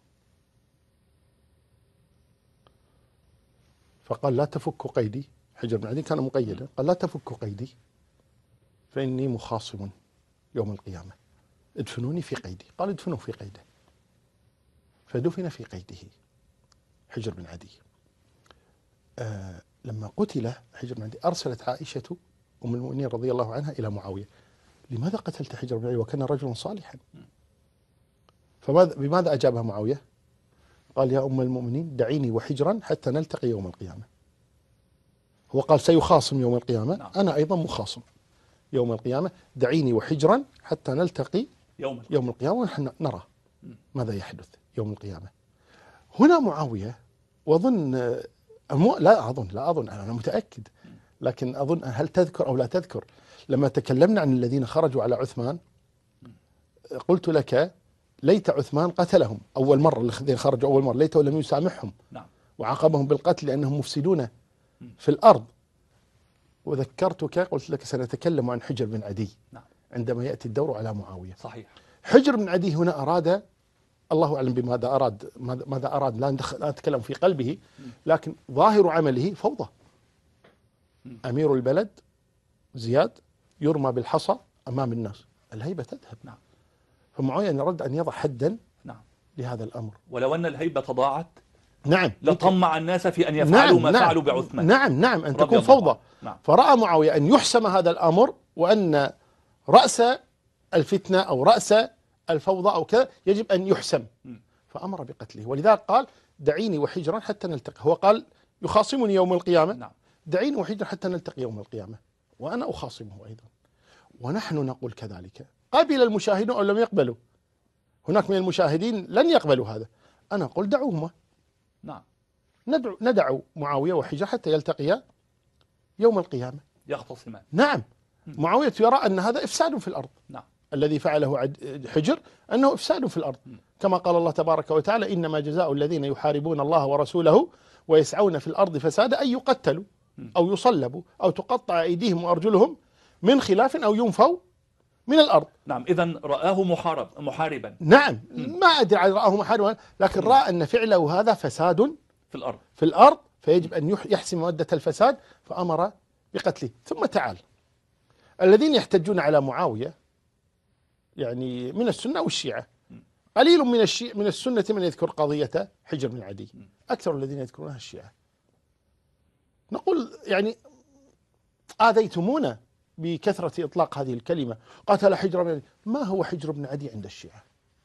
فقال لا تفك قيدي، حجر بن عدي كان مقيدا، قال لا تفك قيدي فإني مخاصم يوم القيامة، ادفنوني في قيدي. قال ادفنوا في قيده، فدفن في قيده حجر بن عدي. آه لما قتل حجر بن عدي أرسلت عائشة أم المؤمنين رضي الله عنها إلى معاوية، لماذا قتلت حجر بن عدي وكان رجلا صالحا؟ فماذا بماذا أجابها معاوية؟ قال يا أم المؤمنين دعيني وحجرا حتى نلتقي يوم القيامة. هو قال سيخاصم يوم القيامة، أنا أيضا مخاصم يوم القيامة، دعيني وحجرا حتى نلتقي يوم القيامة. يوم القيامة ونحن نرى ماذا يحدث يوم القيامة. هنا معاوية، وأظن مو لا أظن لا أظن أنا متأكد، لكن أظن هل تذكر أو لا تذكر لما تكلمنا عن الذين خرجوا على عثمان قلت لك ليت عثمان قتلهم أول مرة، الذين خرجوا أول مرة ليته لم يسامحهم نعم. وعاقبهم بالقتل لأنهم مفسدون في الأرض. وذكرتك قلت لك سنتكلم عن حجر بن عدي نعم. عندما يأتي الدور على معاوية. صحيح. حجر بن عدي هنا أراد، الله أعلم بماذا أراد، ماذا أراد لا نتكلم في قلبه، لكن ظاهر عمله فوضى. أمير البلد زياد يرمى بالحصى أمام الناس، الهيبة تذهب. نعم. فمعاوية أراد أن يضع حدا نعم. لهذا الأمر. ولو أن الهيبة ضاعت نعم لطمع الناس في أن يفعلوا نعم ما نعم فعلوا بعثمان. نعم نعم أن تكون فوضى. نعم. فرأى معاوية أن يحسم هذا الأمر، وأن رأس الفتنة أو رأس الفوضى أو كذا يجب أن يحسم، فأمر بقتله. ولذلك قال دعيني وحجرا حتى نلتقي. هو قال يخاصمني يوم القيامة. نعم. دعيني وحجرا حتى نلتقي يوم القيامة، وأنا أخاصمه أيضا. ونحن نقول كذلك. قبل المشاهدون أو لم يقبلوا؟ هناك من المشاهدين لن يقبلوا هذا. أنا أقول دعوهما. نعم. ندعو ندعو معاوية وحجر حتى يلتقيا يوم القيامة يختصمان. نعم. معاوية يرى أن هذا إفساد في الأرض. نعم. الذي فعله حجر أنه إفساد في الأرض، كما قال الله تبارك وتعالى إنما جزاء الذين يحاربون الله ورسوله ويسعون في الأرض فسادا أن يقتلوا أو يصلبوا أو تقطع أيديهم وأرجلهم من خلاف أو ينفوا من الأرض. نعم. إذن رآه محارب محاربا. نعم. ما أدري عن رآه محاربا، لكن رأى أن فعله هذا فساد في الأرض في الأرض، فيجب أن يحسم مودة الفساد، فأمر بقتله. ثم تعال الذين يحتجون على معاوية يعني من السنة والشيعة، قليل من الشيعة من السنة من يذكر قضية حجر بن عدي، أكثر الذين يذكرونها الشيعة. نقول يعني آذيتمونا بكثرة إطلاق هذه الكلمة، قتل حجر بن عدي. ما هو حجر بن عدي عند الشيعة؟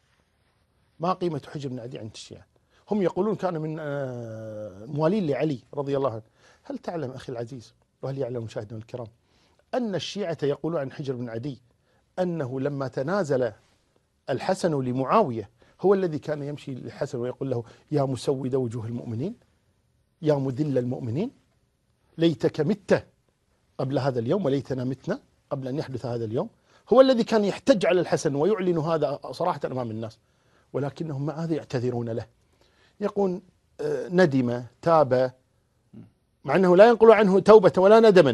ما قيمة حجر بن عدي عند الشيعة؟ هم يقولون كان من موالين لعلي رضي الله عنه. هل تعلم أخي العزيز، وهل يعلم مشاهدنا الكرام، أن الشيعة يقولون عن حجر بن عدي أنه لما تنازل الحسن لمعاوية هو الذي كان يمشي للحسن ويقول له يا مسود وجوه المؤمنين، يا مذل المؤمنين، ليتك مت قبل هذا اليوم وليتنا متنا قبل أن يحدث هذا اليوم. هو الذي كان يحتج على الحسن ويعلن هذا صراحة أمام الناس، ولكنهم مع هذا يعتذرون له، يقول ندم تاب، مع أنه لا ينقل عنه توبة ولا ندما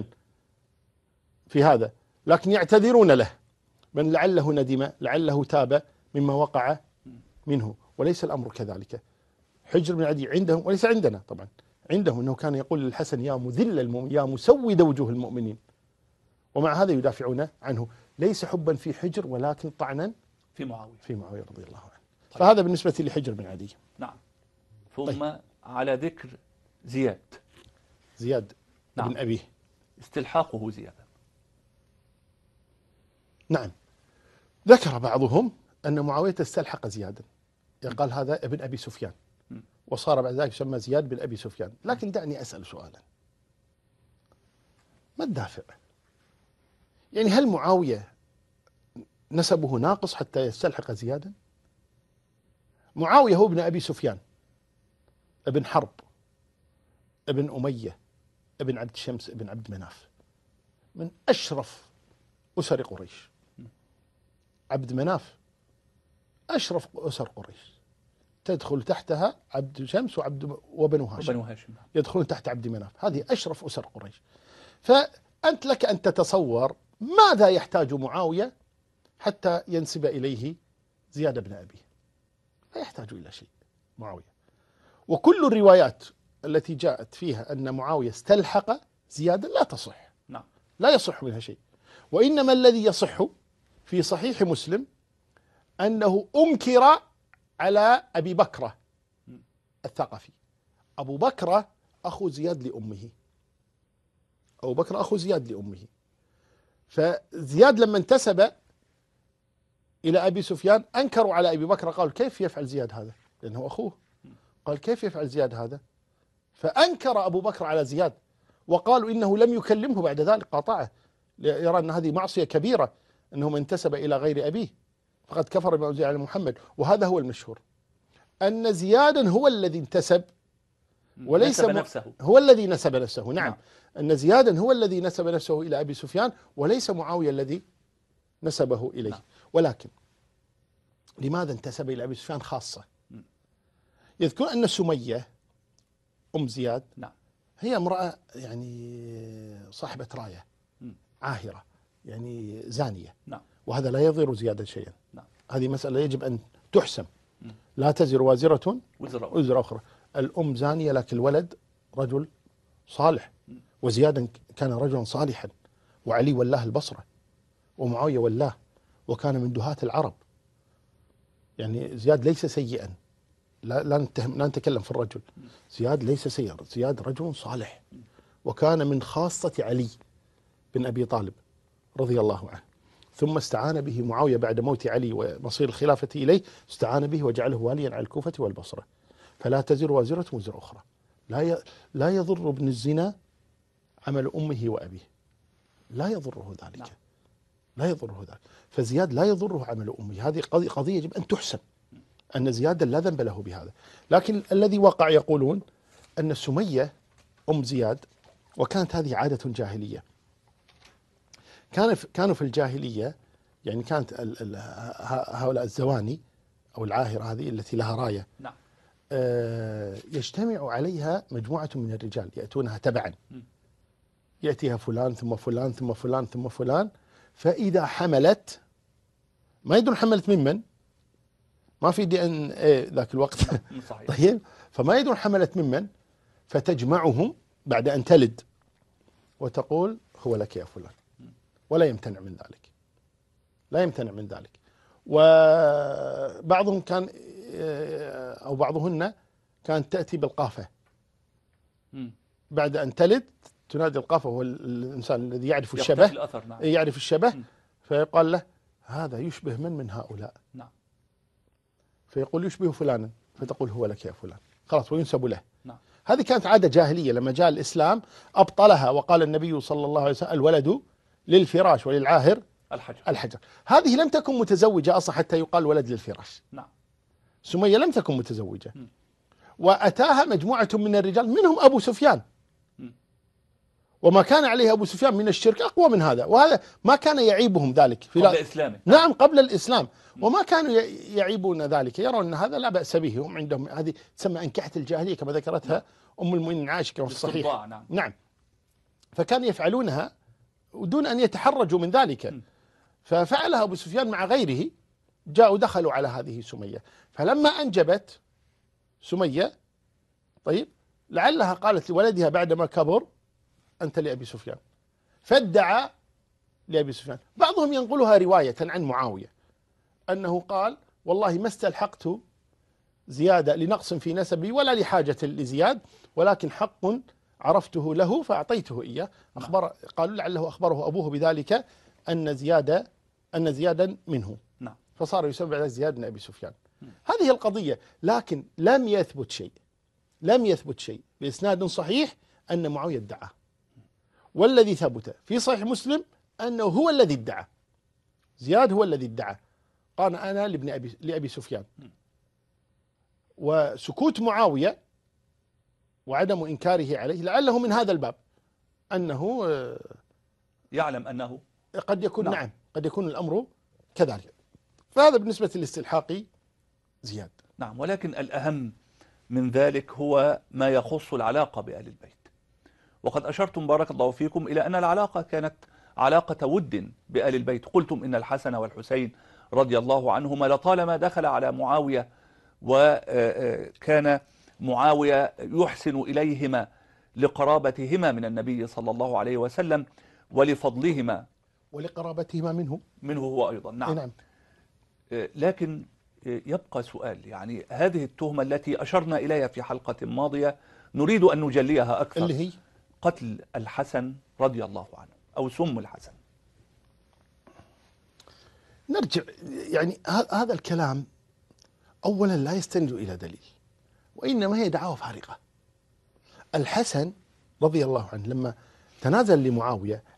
في هذا، لكن يعتذرون له، من لعله ندم لعله تاب مما وقع منه. وليس الأمر كذلك. حجر بن عدي عندهم وليس عندنا طبعا، عندهم أنه كان يقول للحسن يا مذل المؤمن يا مسود وجوه المؤمنين، ومع هذا يدافعون عنه، ليس حبا في حجر ولكن طعنا في معاوية في معاوية رضي الله عنه. طيب. فهذا بالنسبة لحجر بن عدي. نعم. ثم طيب. على ذكر زياد زياد نعم. بن أبيه، استلحاقه زياد. نعم. ذكر بعضهم أن معاوية استلحق زيادا، قال هذا ابن أبي سفيان، وصار بعد ذلك يسمى زياد بن أبي سفيان. لكن دعني أسأل سؤالا، ما الدافع؟ يعني هل معاوية نسبه ناقص حتى يستلحق زيادا؟ معاوية هو ابن أبي سفيان، ابن حرب، ابن أمية، ابن عبد شمس، ابن عبد مناف، من أشرف أسر قريش. عبد مناف أشرف أسر قريش، تدخل تحتها عبد شمس وعبد وبنو هاشم, وبنو هاشم يدخلون تحت عبد مناف. هذه أشرف أسر قريش. فأنت لك أن تتصور ماذا يحتاج معاوية حتى ينسب إليه زياد بن أبيه. لا يحتاج إلى شيء معاوية. وكل الروايات التي جاءت فيها أن معاوية استلحق زيادا لا تصح. نعم. لا يصح منها شيء. وإنما الذي يصح في صحيح مسلم أنه أنكر على أبي بكرة الثقفي. أبو بكرة أخو زياد لأمه، أبو بكر أخو زياد لأمه. فزياد لما انتسب إلى أبي سفيان أنكروا على أبي بكر، قالوا كيف يفعل زياد هذا، لأنه أخوه. قال كيف يفعل زياد هذا؟ فأنكر أبو بكر على زياد، وقالوا إنه لم يكلمه بعد ذلك، قاطعه. يرى أن هذه معصية كبيرة، أنه من انتسب إلى غير أبيه فقد كفر بما أنزل على محمد. وهذا هو المشهور، أن زيادا هو الذي انتسب وليس نسب نفسه. هو الذي نسب نفسه. نعم, نعم. أن زيادا هو الذي نسب نفسه إلى أبي سفيان وليس معاوية الذي نسبه إليه. نعم. ولكن لماذا انتسب إلى أبي سفيان خاصة؟ يذكر أن سمية أم زياد نعم. هي امرأة يعني صاحبة راية عاهرة، يعني زانية. نعم. وهذا لا يضر زيادا شيئا. نعم. هذه مسألة يجب أن تحسم. لا تزر وازرة وزر وزر أخرى. الأم زانية لكن الولد رجل صالح، وزيادا كان رجلا صالحا، وعلي ولاه البصرة، ومعاوية ولاه، وكان من دهاة العرب. يعني زياد ليس سيئا، لا لا نتهم لا نتكلم في الرجل. زياد ليس سيئا، زياد رجل صالح، وكان من خاصة علي بن أبي طالب رضي الله عنه. ثم استعان به معاوية بعد موت علي ومصير الخلافة إليه، استعان به وجعله واليا على الكوفة والبصرة. فلا تزر وازرة وزر أخرى. لا لا يضر ابن الزنا عمل أمه وأبيه، لا يضره ذلك. نعم. لا يضره ذلك. فزياد لا يضره عمل أمه. هذه قضية قضية يجب أن تحسب، أن زياد لا ذنب له بهذا. لكن الذي وقع يقولون أن سمية أم زياد، وكانت هذه عادة جاهلية، كان كانوا في الجاهلية يعني كانت ال ال هؤلاء الزواني أو العاهرة هذه التي لها راية، نعم. آه يجتمع عليها مجموعة من الرجال يأتونها تبعا، يأتيها فلان ثم فلان ثم فلان ثم فلان، فإذا حملت ما يدرون حملت ممن، ما في دي ان ايه ذاك الوقت. صحيح. طيب، فما يدرون حملت ممن، فتجمعهم بعد أن تلد وتقول هو لك يا فلان، ولا يمتنع من ذلك، لا يمتنع من ذلك. وبعضهم كان أو بعضهن كانت تأتي بالقافة بعد أن تلد، تنادي القافة، وهو الإنسان الذي يعرف الشبه الأثر. نعم. يعرف الشبه، فيقال له هذا يشبه من من هؤلاء. نعم. فيقول يشبه فلانا، فتقول هو لك يا فلان، خلاص، وينسب له. نعم. هذه كانت عادة جاهلية، لما جاء الإسلام أبطلها، وقال النبي صلى الله عليه وسلم الولد للفراش وللعاهر الحجر. الحجر. هذه لم تكن متزوجة أصلا حتى يقال ولد للفراش. نعم. سمية لم تكن متزوجة، وأتاها مجموعة من الرجال منهم أبو سفيان، وما كان عليه أبو سفيان من الشرك أقوى من هذا، وهذا ما كان يعيبهم ذلك في قبل إسلامه. نعم، قبل الإسلام، وما كانوا يعيبون ذلك، يرون أن هذا لا بأس به. هم عندهم هذه تسمى أنكحة الجاهلية كما ذكرتها أم المؤمنين عائشة كما في الصحيح. نعم. نعم. فكانوا يفعلونها دون أن يتحرجوا من ذلك. ففعلها أبو سفيان مع غيره، جاءوا دخلوا على هذه سمية، فلما أنجبت سمية، طيب، لعلها قالت لولدها بعدما كبر أنت لأبي سفيان، فادعى لأبي سفيان. بعضهم ينقلها رواية عن معاوية أنه قال والله ما استلحقت زيادة لنقص في نسبي ولا لحاجة لزياد، ولكن حق عرفته له فأعطيته إياه. أخبر قالوا لعله أخبره أبوه بذلك أن زيادة أن زيادا منه، نعم. فصار يسمى زياد بن أبي سفيان. هذه القضية. لكن لم يثبت شيء، لم يثبت شيء بإسناد صحيح أن معاوية ادعى. والذي ثبت في صحيح مسلم أنه هو الذي ادعى، زياد هو الذي ادعى، قال أنا لابن أبي لأبي سفيان. وسكوت معاوية وعدم إنكاره عليه لعله من هذا الباب، أنه يعلم أنه قد يكون نعم, نعم قد يكون الأمر كذلك. فهذا بالنسبة للاستلحاق زياد. نعم. ولكن الأهم من ذلك هو ما يخص العلاقة بآل البيت. وقد أشرتم بارك الله فيكم إلى أن العلاقة كانت علاقة ود بآل البيت. قلتم إن الحسن والحسين رضي الله عنهما لطالما دخل على معاوية، وكان معاوية يحسن إليهما لقرابتهما من النبي صلى الله عليه وسلم ولفضلهما ولقرابتهما منه منه هو أيضا. نعم. نعم. لكن يبقى سؤال، يعني هذه التهمة التي أشرنا إليها في حلقة ماضية نريد أن نجليها أكثر، اللي هي قتل الحسن رضي الله عنه أو سم الحسن. نرجع، يعني هذا الكلام أولا لا يستند إلى دليل، وإنما هي دعاوى فارغة. الحسن رضي الله عنه لما تنازل لمعاوية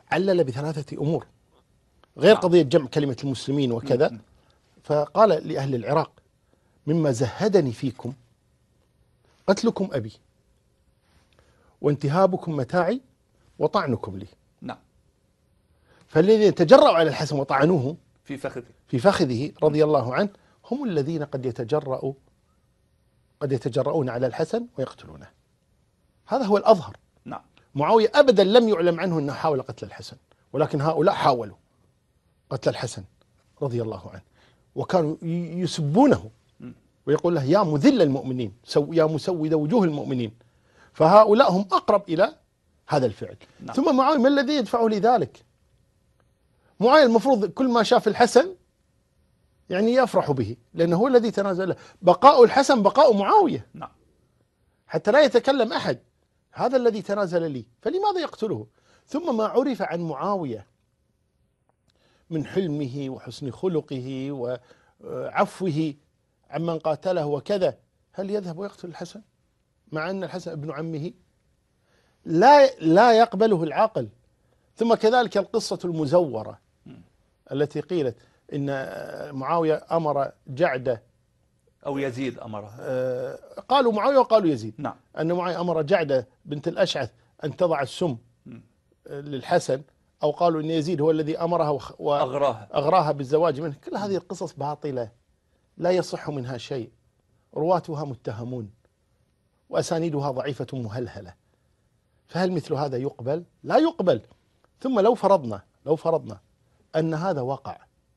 علل بثلاثة أمور غير نعم. قضية جمع كلمة المسلمين وكذا. م- فقال لأهل العراق: مما زهدني فيكم قتلكم أبي وانتهابكم متاعي وطعنكم لي. نعم. فالذين تجرأوا على الحسن وطعنوه في فخذه. في فخذه رضي الله عنه هم الذين قد يتجرؤوا قد يتجرؤون على الحسن ويقتلونه. هذا هو الأظهر. نعم. معاوية أبدا لم يعلم عنه أنه حاول قتل الحسن، ولكن هؤلاء حاولوا قتل الحسن رضي الله عنه، وكانوا ي- يسبونه م. ويقول له: يا مذل المؤمنين، سو يا مسود وجوه المؤمنين. فهؤلاء هم أقرب إلى هذا الفعل. نعم. ثم معاوية ما الذي يدفعه لذلك؟ معاوية المفروض كل ما شاف الحسن يعني يفرح به، لأنه هو الذي تنازل له. بقاء الحسن بقاء معاوية، نعم. حتى لا يتكلم أحد، هذا الذي تنازل لي، فلماذا يقتله؟ ثم ما عرف عن معاوية من حلمه وحسن خلقه وعفوه عمن قاتله وكذا، هل يذهب ويقتل الحسن مع أن الحسن ابن عمه؟ لا لا يقبله العاقل. ثم كذلك القصة المزورة التي قيلت إن معاوية أمر جعدة أو يزيد أمرها. آه، قالوا معاوية وقالوا يزيد. نعم. أن معاوية أمر جعدة بنت الأشعث أن تضع السم م. للحسن، أو قالوا أن يزيد هو الذي أمرها وخ- أغراها. وأغراها بالزواج منه. كل هذه القصص باطلة لا يصح منها شيء، رواتها متهمون وأسانيدها ضعيفة مهلهلة. فهل مثل هذا يقبل؟ لا يقبل. ثم لو فرضنا لو فرضنا أن هذا وقع،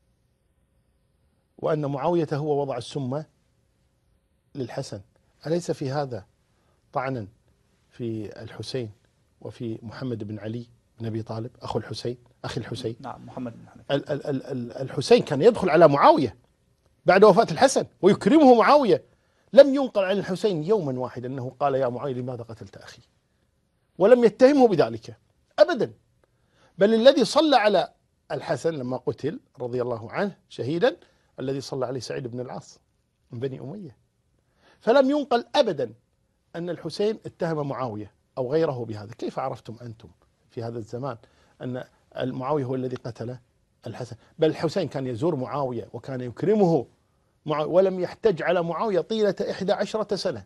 وأن معاوية هو وضع السم للحسن، أليس في هذا طعنا في الحسين وفي محمد بن علي بن أبي طالب أخو الحسين أخي الحسين؟ نعم. محمد بن حنفية. ال- ال- ال- ال- الحسين كان يدخل على معاوية بعد وفاة الحسن ويكرمه معاوية. لم ينقل عن الحسين يوما واحدا أنه قال: يا معاوية لماذا قتلت أخي؟ ولم يتهمه بذلك أبدا. بل الذي صلى على الحسن لما قتل رضي الله عنه شهيدا، الذي صلى عليه سعيد بن العاص من بني أمية. فلم ينقل أبدا أن الحسين اتهم معاوية أو غيره بهذا. كيف عرفتم أنتم في هذا الزمان أن معاوية هو الذي قتل الحسن؟ بل الحسين كان يزور معاوية وكان يكرمه معاوية، ولم يحتج على معاوية طيلة إحدى عشرة سنة،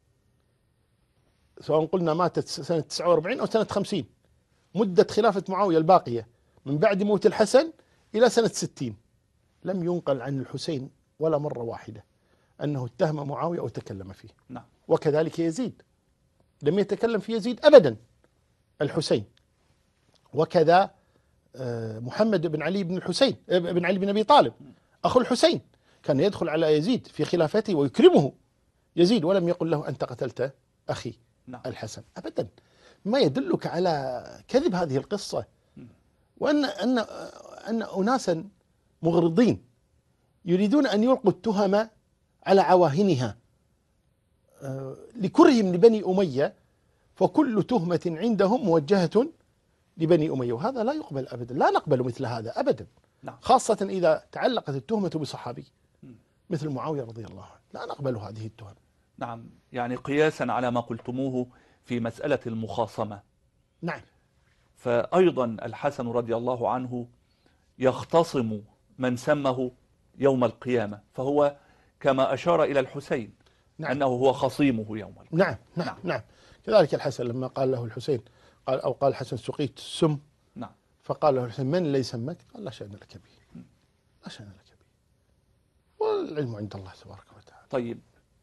سواء قلنا ماتت سنة تسعة وأربعين أو سنة خمسين، مدة خلافة معاوية الباقية من بعد موت الحسن إلى سنة ستين. لم ينقل عن الحسين ولا مرة واحدة أنه اتهم معاوية أو تكلم فيه. نعم. وكذلك يزيد لم يتكلم في يزيد أبدا الحسين. وكذا آه، محمد بن علي بن الحسين آه، بن علي بن أبي طالب أخو الحسين كان يدخل على يزيد في خلافته ويكرمه يزيد، ولم يقل له: أنت قتلت أخي نعم. الحسن أبدا. ما يدلك على كذب هذه القصة، وأن أن أن أناسا مغرضين يريدون أن يلقوا التهم على عواهنها آه، لكرهم لبني أمية، فكل تهمة عندهم موجهة لبني أمية، وهذا لا يقبل أبدا. لا نقبل مثل هذا أبدا. نعم. خاصة إذا تعلقت التهمة بصحابي مثل معاوية رضي الله عنه، لا نقبل هذه التهم. نعم. يعني قياسا على ما قلتموه في مسألة المخاصمة، نعم. فأيضا الحسن رضي الله عنه يختصم من سمه يوم القيامة، فهو كما أشار إلى الحسين نعم. أنه هو خصيمه يوم القيامة. نعم. نعم. نعم. نعم. كذلك الحسن لما قال له الحسين قال أو قال الحسن: سقيت السم. نعم. فقال له الحسين: من الذي سمك؟ قال: لا شأن لك به، لا شأن لك به، والعلم عند الله تبارك وتعالى. طيب،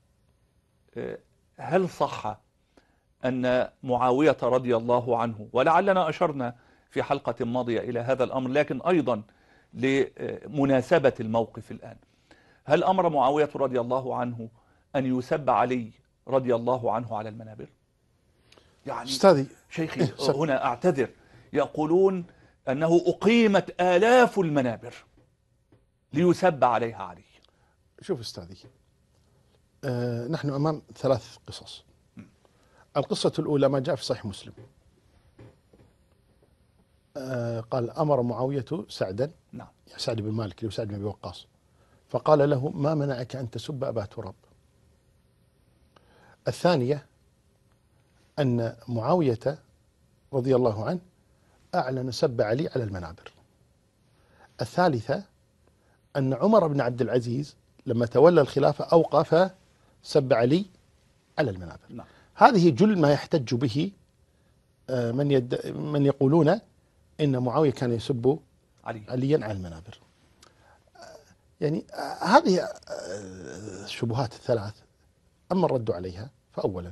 هل صح أن معاوية رضي الله عنه، ولعلنا أشرنا في حلقة ماضية إلى هذا الأمر، لكن أيضا لمناسبة الموقف الآن، هل أمر معاوية رضي الله عنه أن يسب علي رضي الله عنه على المنابر؟ يعني أستاذي شيخي هنا أعتذر، يقولون أنه أقيمت آلاف المنابر ليسب عليها علي. شوف أستاذي، آه نحن أمام ثلاث قصص. القصة الأولى ما جاء في صحيح مسلم، آه قال: أمر معاوية سعدا، نعم، سعد بن مالك وسعد بن أبي وقاص، فقال له: ما منعك أن تسب أبا تراب. الثانية أن معاوية رضي الله عنه أعلن سب علي على المنابر. الثالثة أن عمر بن عبد العزيز لما تولى الخلافة أوقف سب علي على المنابر. نعم. هذه جل ما يحتج به من يد من يقولون إن معاوية كان يسب علي. عليا على المنابر. يعني هذه الشبهات الثلاث. أما الرد عليها فأولا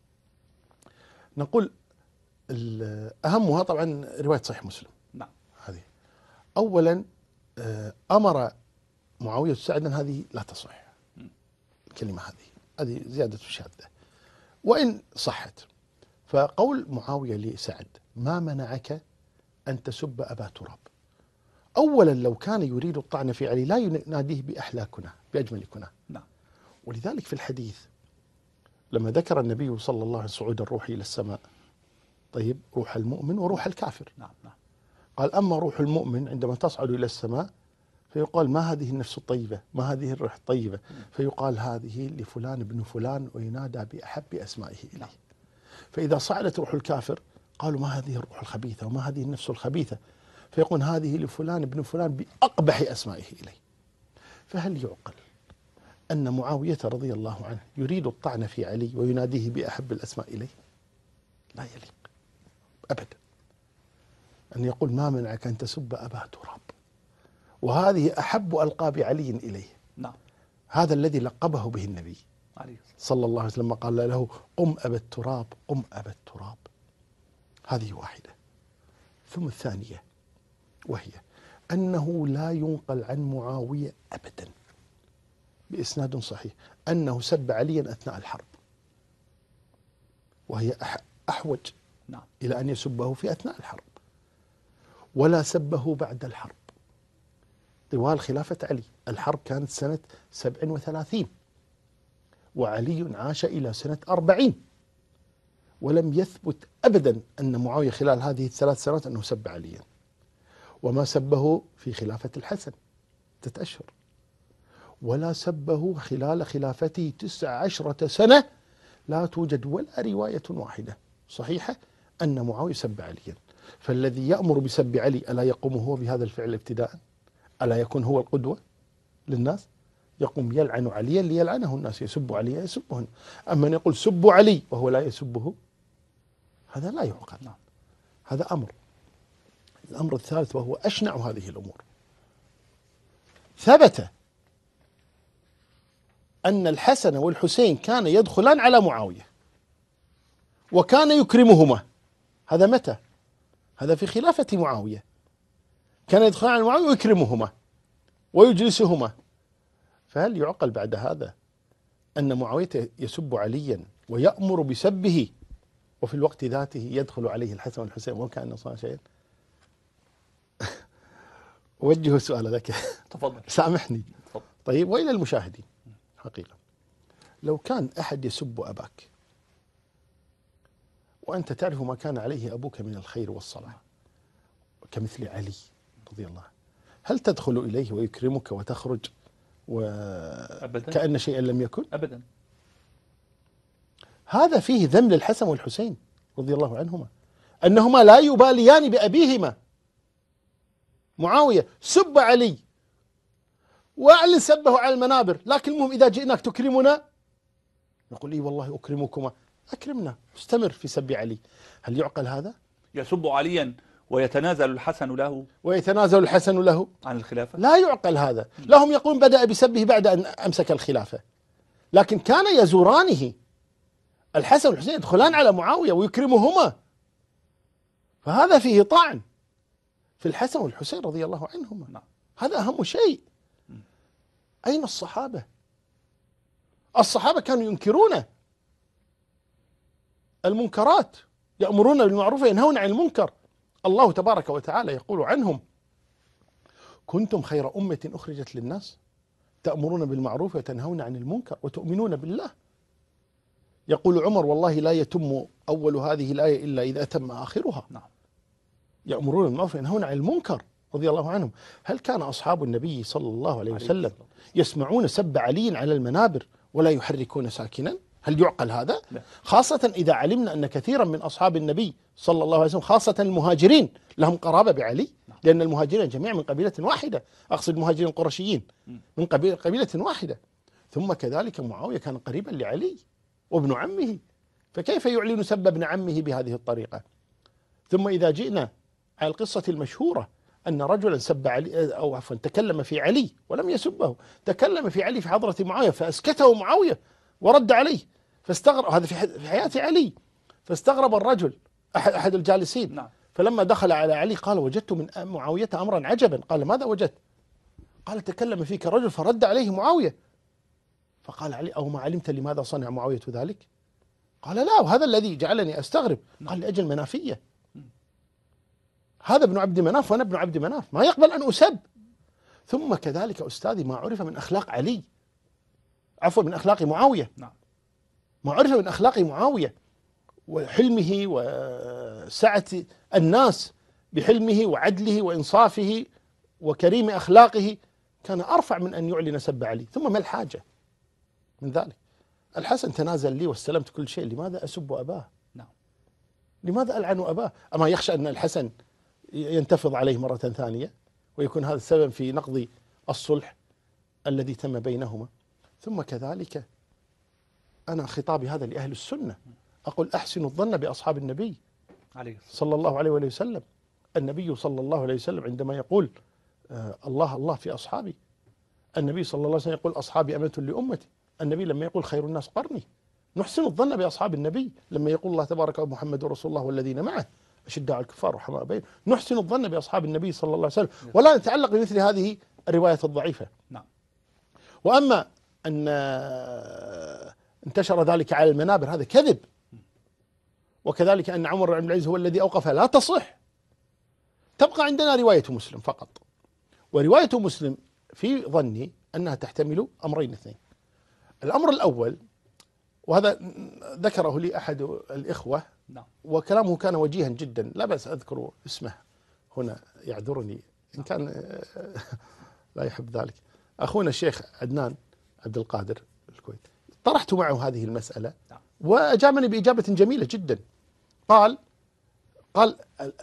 نقول أهمها طبعا رواية صحيح مسلم. نعم. هذه أولا أمر معاوية سعدا، هذه لا تصح الكلمة هذه، هذه زيادة شاذة وإن صحت. فقول معاوية لسعد ما منعك أن تسب أبا تراب، أولا لو كان يريد الطعن في علي لا يناديه بأحلى كنى بأجمل كنى. نعم. ولذلك في الحديث لما ذكر النبي صلى الله عليه وسلم صعود الروح إلى السماء، طيب روح المؤمن وروح الكافر. نعم. نعم. قال أما روح المؤمن عندما تصعد إلى السماء فيقال ما هذه النفس الطيبة، ما هذه الروح الطيبة، فيقال هذه لفلان ابن فلان وينادى بأحب أسمائه إليه. فإذا صعدت روح الكافر قالوا ما هذه الروح الخبيثة وما هذه النفس الخبيثة، فيقول هذه لفلان ابن فلان بأقبح أسمائه إليه. فهل يعقل أن معاوية رضي الله عنه يريد الطعن في علي ويناديه بأحب الأسماء إليه؟ لا يليق أبدا أن يقول ما منعك أن تسب أبا تراب، وهذه أحب ألقاب علي إليه. نعم. هذا الذي لقبه به النبي عليه صلى الله عليه وسلم، قال له قم أبا التراب، قم أبا التراب. هذه واحدة. ثم الثانية وهي أنه لا ينقل عن معاوية أبدا بإسناد صحيح أنه سب عليا أثناء الحرب، وهي أحوج نعم. إلى أن يسبه في أثناء الحرب، ولا سبه بعد الحرب طوال خلافة علي. الحرب كانت سنة سبع وثلاثين وعلي عاش إلى سنة أربعين، ولم يثبت أبدا أن معاوية خلال هذه الثلاث سنوات أنه سب عليا، وما سبه في خلافة الحسن ستة أشهر، ولا سبه خلال خلافته تسع عشرة سنة. لا توجد ولا رواية واحدة صحيحة أن معاوية سب عليا. فالذي يأمر بسب علي ألا يقوم هو بهذا الفعل ابتداء؟ ألا يكون هو القدوة للناس؟ يقوم يلعن عليا ليلعنه الناس، يسب عليا يسبهن. أما أن يقول سبوا علي وهو لا يسبه، هذا لا يعقل. هذا أمر. الأمر الثالث وهو أشنع هذه الأمور، ثبت أن الحسن والحسين كان يدخلان على معاوية وكان يكرمهما. هذا متى؟ هذا في خلافة معاوية، كان يدخلان على معاوية ويكرمهما ويجلسهما. فهل يعقل بعد هذا أن معاوية يسب عليا ويأمر بسبه وفي الوقت ذاته يدخل عليه الحسن والحسين وكأنه صار شيئا؟ وجهوا السؤال ذاك. تفضل. سامحني. تفضل. طيب وإلى المشاهدين، حقيقة لو كان أحد يسب أباك وأنت تعرف ما كان عليه أبوك من الخير والصلاح كمثل علي رضي الله عنه، هل تدخل إليه ويكرمك وتخرج وكأن شيئا لم يكن؟ أبدا. هذا فيه ذم للحسن والحسين رضي الله عنهما، أنهما لا يباليان بأبيهما. معاوية سب علي وأعلن سبه على المنابر، لكن المهم إذا جئناك تكرمنا نقول إيه والله أكرمكما، أكرمنا، استمر في سب علي. هل يعقل هذا؟ يسب عليا ويتنازل الحسن له ويتنازل الحسن له عن الخلافة؟ لا يعقل هذا. لهم يقولون بدأ بسبه بعد أن أمسك الخلافة، لكن كان يزورانه. الحسن والحسين يدخلان على معاوية ويكرمهما، فهذا فيه طعن في الحسن والحسين رضي الله عنهما. نعم. هذا أهم شيء. أين الصحابة؟ الصحابة كانوا ينكرون المنكرات، يأمرون بالمعروف وينهون عن المنكر. الله تبارك وتعالى يقول عنهم كنتم خير أمة أخرجت للناس تأمرون بالمعروف وتنهون عن المنكر وتؤمنون بالله. يقول عمر والله لا يتم أول هذه الآية إلا إذا أتم آخرها. نعم. يأمرون بالمعروف وينهون عن المنكر رضي الله عنهم. هل كان أصحاب النبي صلى الله عليه وسلم يسمعون سب علي على المنابر ولا يحركون ساكنا؟ هل يعقل هذا؟ لا. خاصة إذا علمنا أن كثيرا من أصحاب النبي صلى الله عليه وسلم خاصة المهاجرين لهم قرابة بعلي، لأن المهاجرين جميعا من قبيلة واحدة، أقصد المهاجرين القرشيين من قبيلة, قبيلة واحدة. ثم كذلك معاوية كان قريبا لعلي وابن عمه، فكيف يعلن سب ابن عمه بهذه الطريقة؟ ثم إذا جئنا على القصة المشهورة أن رجلا سب علي أو عفوا تكلم في علي ولم يسبه، تكلم في علي في حضرة معاوية فأسكته معاوية ورد عليه، فاستغرب، هذا في حياة علي، فاستغرب الرجل أحد أحد الجالسين. نعم. فلما دخل على علي قال وجدت من معاوية أمرا عجبا. قال ماذا وجدت؟ قال تكلم فيك رجل فرد عليه معاوية. فقال علي أو ما علمت لماذا صنع معاوية ذلك؟ قال لا، وهذا الذي جعلني أستغرب. قال لأجل منافية، هذا ابن عبد مناف وأنا ابن عبد مناف، ما يقبل أن أسب. ثم كذلك أستاذي ما عرف من أخلاق علي، عفوا من أخلاق معاوية، نعم. ما عرف من أخلاق معاوية وحلمه وسعة الناس بحلمه وعدله وإنصافه وكريم أخلاقه، كان أرفع من أن يعلن سب علي. ثم ما الحاجة من ذلك؟ الحسن تنازل لي واستلمت كل شيء، لماذا أسب أباه؟ نعم. لماذا ألعن أباه؟ أما يخشى أن الحسن ينتفض عليه مرة ثانية ويكون هذا السبب في نقض الصلح الذي تم بينهما. ثم كذلك أنا خطابي هذا لأهل السنة، أقول أحسنوا الظن بأصحاب النبي عليه صلى الله عليه وآله وسلم. النبي صلى الله عليه وسلم عندما يقول آه الله الله في أصحابي، النبي صلى الله عليه وسلم يقول أصحابي أمة لأمتي. النبي لما يقول خير الناس قرني، نحسن الظن بأصحاب النبي. لما يقول الله تبارك ومحمد رسول الله والذين معه أشداء الكفار رحماء بين، نحسن الظن بأصحاب النبي صلى الله عليه وسلم، ولا نتعلق بمثل هذه الرواية الضعيفة. نعم. وأما أن انتشر ذلك على المنابر هذا كذب، وكذلك أن عمر بن عبد العزيز هو الذي أوقفها لا تصح. تبقى عندنا رواية مسلم فقط، ورواية مسلم في ظني أنها تحتمل أمرين اثنين. الأمر الأول، وهذا ذكره لي أحد الإخوة وكلامه كان وجيها جدا، لا بأس أذكر اسمه هنا، يعذرني إن كان لا يحب ذلك، أخونا الشيخ عدنان عبد القادر الكويت. طرحت معه هذه المسألة وأجابني بإجابة جميلة جدا. قال قال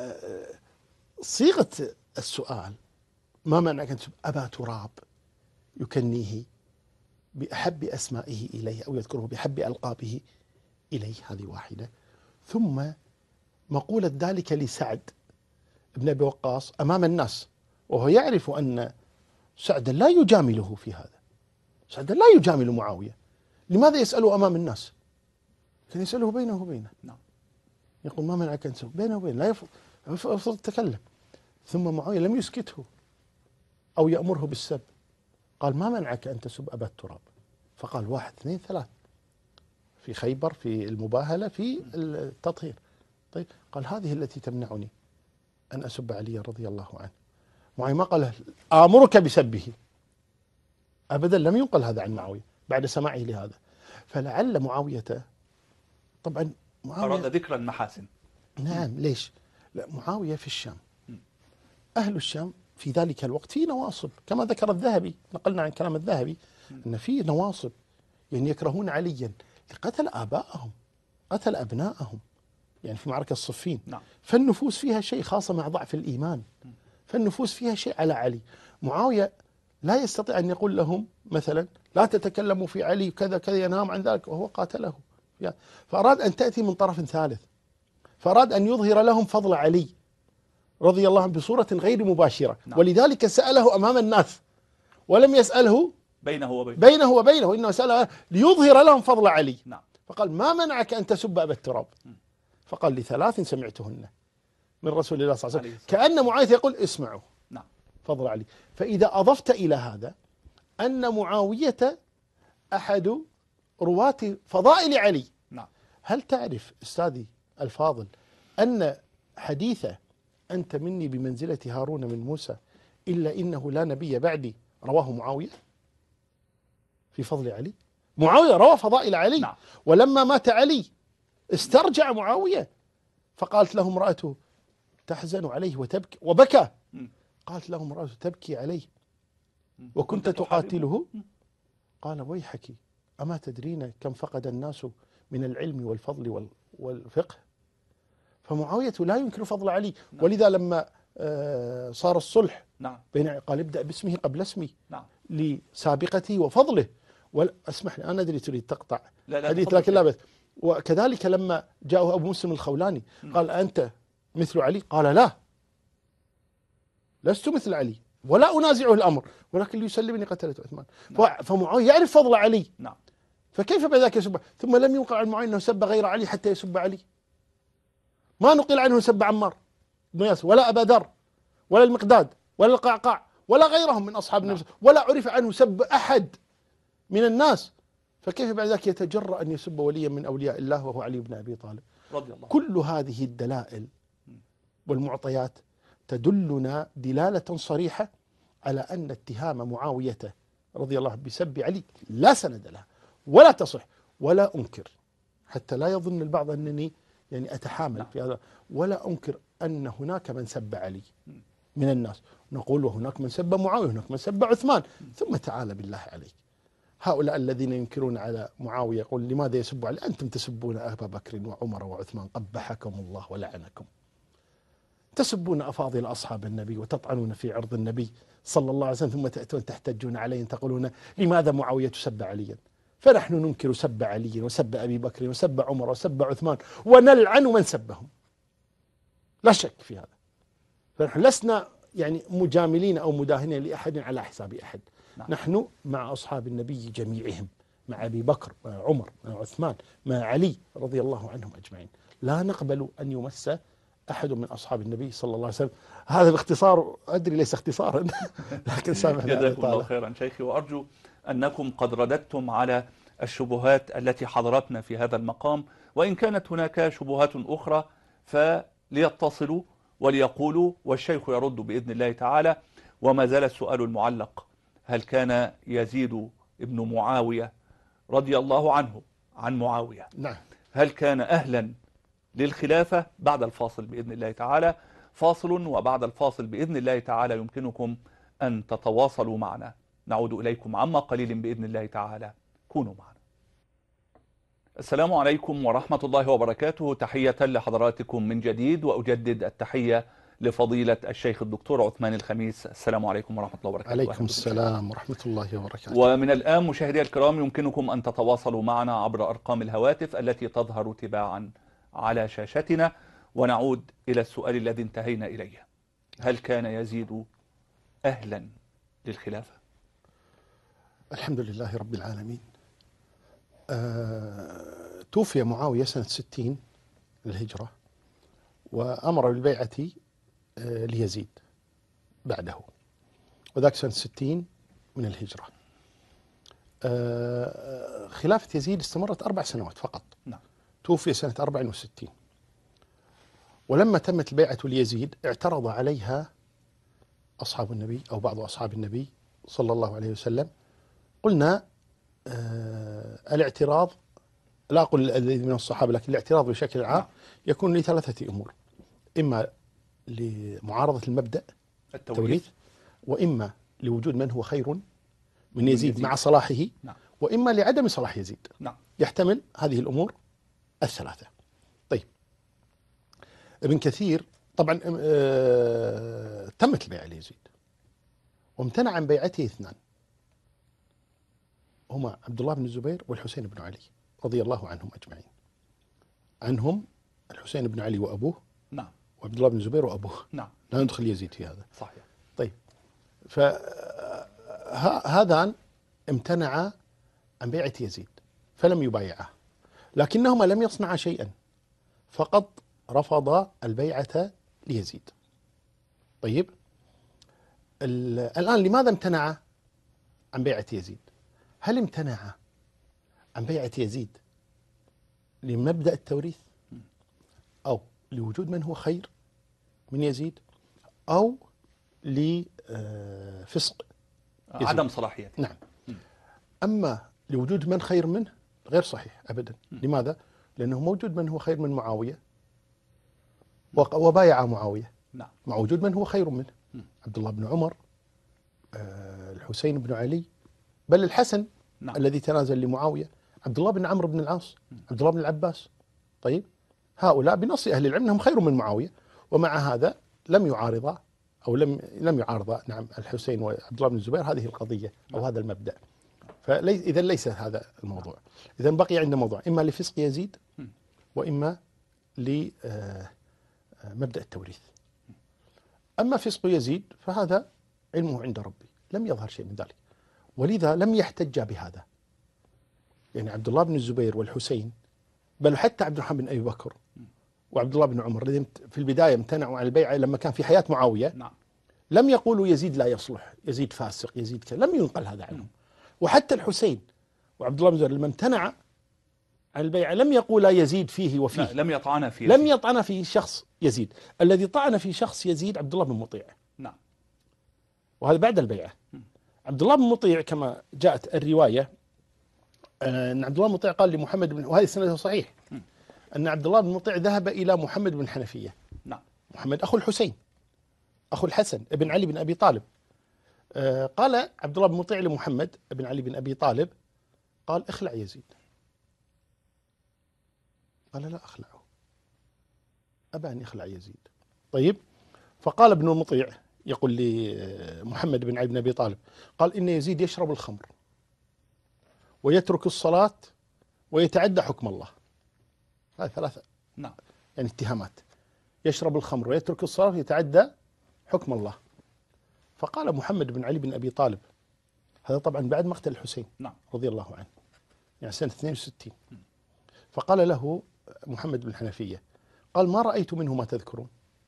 صيغة السؤال ما معنى أن أبا تراب يكنيه بأحب أسمائه إليه أو يذكره بأحب ألقابه إليه، هذه واحدة. ثم مقولة ذلك لسعد بن أبي وقاص أمام الناس وهو يعرف أن سعد لا يجامله في هذا، سعد لا يجامل معاوية، لماذا يسأله أمام الناس؟ كان يسأله بينه وبينه. نعم. يقول ما منعك أن تسأله بينه وبينه، لا يفرض تتكلم. ثم معاوية لم يسكته أو يأمره بالسب، قال ما منعك أن تسب أبا التراب؟ فقال واحد اثنين ثلاث، في خيبر، في المباهلة، في التطهير. طيب قال هذه التي تمنعني أن أسب علي رضي الله عنه. معاوية ما قال آمرك بسبه أبدا، لم ينقل هذا عن معاوية بعد سماعه لهذا. فلعل معاوية طبعا معاوية أراد ذكر المحاسن. نعم. ليش؟ لا، معاوية في الشام، أهل الشام في ذلك الوقت في نواصب كما ذكر الذهبي، نقلنا عن كلام الذهبي أن في نواصب يعني يكرهون عليا لقتل آبائهم، قتل أبنائهم، يعني في معركة الصفين. نعم. فالنفوس فيها شيء، خاصة مع ضعف الإيمان، فالنفوس فيها شيء على علي. معاوية لا يستطيع أن يقول لهم مثلا لا تتكلموا في علي كذا كذا، ينام عن ذلك وهو قاتله. فأراد أن تأتي من طرف ثالث، فأراد أن يظهر لهم فضل علي رضي الله عنه بصورة غير مباشرة. نعم. ولذلك سأله أمام الناس ولم يسأله بينه وبينه بينه وبينه إنه سأله ليظهر لهم فضل علي. نعم. فقال ما منعك أن تسب أبا التراب؟ فقال لثلاث سمعتهن من رسول الله صلى الله عليه وسلم، كأن معاوية يقول اسمعوا. نعم. فضل علي. فإذا أضفت إلى هذا أن معاوية أحد رواة فضائل علي. نعم. هل تعرف أستاذي الفاضل أن حديث أنت مني بمنزلة هارون من موسى إلا إنه لا نبي بعدي رواه معاوية في فضل علي؟ معاوية روى فضائل علي. نعم. ولما مات علي استرجع معاوية فقالت له امرأته تحزن عليه وتبكي وبكى. قالت له امرأته تبكي عليه وكنت تقاتله؟ قال ويحك أما تدرين كم فقد الناس من العلم والفضل وال- والفقه؟ فمعاوية لا ينكر فضل علي. نعم. ولذا لما آه، صار الصلح نعم. بين قال ابدأ باسمه قبل اسمي نعم. لسابقته وفضله. اسمح لي، أنا أدري تريد تقطع لا لا حديث تفضل لكن لا شيخ. بس. وكذلك لما جاءه أبو مسلم الخولاني مم. قال أنت مثل علي؟ قال لا، لست مثل علي ولا أنازعه الأمر، ولكن ليسلمني قتلة عثمان. نعم. فمعاوية يعرف فضل علي، نعم. فكيف بذاك يسب؟ ثم لم ينقل عن معاوية أنه سب غير علي حتى يسب علي. ما نقل عنه سب عمار بن ياسر ولا أبا ذر ولا المقداد ولا القعقاع ولا غيرهم من أصحاب النبي، ولا عرف عنه سب أحد من الناس. فكيف بعد ذلك يتجرأ أن يسب وليا من أولياء الله وهو علي بن أبي طالب؟ رضي الله. كل هذه الدلائل والمعطيات تدلنا دلالة صريحة على أن اتهام معاوية رضي الله عنه بسب علي لا سند لها ولا تصح ولا أنكر، حتى لا يظن البعض أنني يعني أتحامل نعم. في هذا، ولا أنكر أن هناك من سب علي من الناس. نقول وهناك من سب معاوية وهناك من سب عثمان. ثم تعالى بالله عليك، هؤلاء الذين ينكرون على معاوية يقول لماذا يسب علي؟ أنتم تسبون أبا بكر وعمر وعثمان قبحكم الله ولعنكم، تسبون أفاضل أصحاب النبي وتطعنون في عرض النبي صلى الله عليه وسلم، ثم تأتون تحتجون عليه تقولون لماذا معاوية سب عليا؟ فنحن ننكر سب علي وسب أبي بكر وسب عمر وسب عثمان ونلعن من سبهم، لا شك في هذا. فنحن لسنا يعني مجاملين أو مداهنين لأحد على حساب أحد. نعم. نحن مع أصحاب النبي جميعهم، مع أبي بكر مع عمر مع عثمان مع علي رضي الله عنهم أجمعين. لا نقبل أن يمس أحد من أصحاب النبي صلى الله عليه وسلم. هذا باختصار، أدري ليس اختصارا لكن سامحنا. جزاكم الله خيرا شيخي، وأرجو أنكم قد رددتم على الشبهات التي حضرتنا في هذا المقام، وإن كانت هناك شبهات أخرى فليتصلوا وليقولوا والشيخ يرد بإذن الله تعالى. وما زال السؤال المعلق: هل كان يزيد ابن معاوية رضي الله عنه عن معاوية نعم هل كان أهلا للخلافة؟ بعد الفاصل بإذن الله تعالى. فاصل، وبعد الفاصل بإذن الله تعالى يمكنكم أن تتواصلوا معنا. نعود إليكم عما قليل بإذن الله تعالى، كونوا معنا. السلام عليكم ورحمة الله وبركاته، تحية لحضراتكم من جديد، وأجدد التحية لفضيلة الشيخ الدكتور عثمان الخميس. السلام عليكم ورحمة الله وبركاته. عليكم السلام ورحمة الله وبركاته. ومن الآن مشاهدي الكرام يمكنكم أن تتواصلوا معنا عبر أرقام الهواتف التي تظهر تباعا على شاشتنا. ونعود إلى السؤال الذي انتهينا إليه: هل كان يزيد أهلا للخلافة؟ الحمد لله رب العالمين. آه، توفي معاوية سنة ستين للهجرة، وأمر بالبيعة آه ليزيد بعده، وذاك سنة ستين من الهجرة. آه، خلافة يزيد استمرت أربع سنوات فقط. نعم. توفي سنة أربع وستين، ولما تمت البيعة ليزيد اعترض عليها أصحاب النبي أو بعض أصحاب النبي صلى الله عليه وسلم. قلنا آه الاعتراض، لا أقول الذي من الصحابة، لكن الاعتراض بشكل عام يكون لثلاثة أمور: إما لمعارضة المبدأ التوريث، وإما لوجود من هو خير من يزيد, يزيد. مع صلاحه. نعم. وإما لعدم صلاح يزيد. نعم. يحتمل هذه الأمور الثلاثة. طيب، ابن كثير طبعا آه تمت البيعة ليزيد، وامتنع عن بيعته اثنان، هما عبد الله بن الزبير والحسين بن علي رضي الله عنهم أجمعين. عنهم الحسين بن علي وأبوه. نعم. وعبد الله بن الزبير وأبوه. نعم. لا ندخل يزيد في هذا. صحيح. طيب، فهذان امتنع عن بيعة يزيد فلم يبايعه، لكنهما لم يصنعا شيئا، فقط رفض البيعة ليزيد. طيب، الآن لماذا امتنع عن بيعة يزيد؟ هل امتنع عن بيعة يزيد لمبدأ التوريث، أو لوجود من هو خير من يزيد، أو لفسق يزيد؟ عدم صلاحيته. نعم. أما لوجود من خير منه غير صحيح أبدا. لماذا؟ لأنه موجود من هو خير من معاوية وبايع معاوية. نعم. مع وجود من هو خير منه: عبد الله بن عمر، الحسين بن علي، بل الحسن نعم. الذي تنازل لمعاوية؟ عبد الله بن عمرو بن العاص، عبد الله بن العباس. طيب هؤلاء بنص أهل العلم أنهم خير من معاوية، ومع هذا لم يعارضا أو لم لم يعارضا نعم الحسين وعبد الله بن الزبير هذه القضية أو نعم. هذا المبدأ. فإذا ليس هذا الموضوع. إذا بقي عندنا موضوع إما لفسق يزيد وإما لمبدأ التوريث. أما فسق يزيد فهذا علمه عند ربي، لم يظهر شيء من ذلك، ولذا لم يحتج بهذا. يعني عبد الله بن الزبير والحسين، بل حتى عبد الرحمن بن أبي بكر وعبد الله بن عمر الذين في البداية امتنعوا عن البيعة لما كان في حياة معاوية، نعم. لم يقولوا يزيد لا يصلح، يزيد فاسق، يزيد كذا، لم ينقل هذا عنهم. وحتى الحسين وعبد الله بن الزبير لما امتنع عن البيعة لم يقولا يزيد فيه وفيه، لا، لم يطعن فيه، لم يطعن في شخص يزيد. الذي طعن في شخص يزيد عبد الله بن مطيع، نعم. وهذا بعد البيعة. عبد الله بن مطيع كما جاءت الرواية أن عبد الله بن مطيع قال لمحمد بن، وهذه سنده صحيح، أن عبد الله بن مطيع ذهب إلى محمد بن حنفية. نعم. محمد أخو الحسين أخو الحسن ابن علي بن أبي طالب. آه قال عبد الله بن مطيع لمحمد بن علي بن أبي طالب، قال اخلع يزيد. قال لا أخلعه، أبى أن يخلع يزيد. طيب فقال ابن المطيع يقول لمحمد بن علي بن أبي طالب، قال إن يزيد يشرب الخمر ويترك الصلاة ويتعدى حكم الله. هذه ثلاثة نعم. يعني اتهامات، يشرب الخمر ويترك الصلاة ويتعدى حكم الله. فقال محمد بن علي بن أبي طالب، هذا طبعا بعد مقتل الحسين نعم. رضي الله عنه، يعني سنة اثنين وستين. فقال له محمد بن حنفية، قال ما رأيت منه ما تذكرون،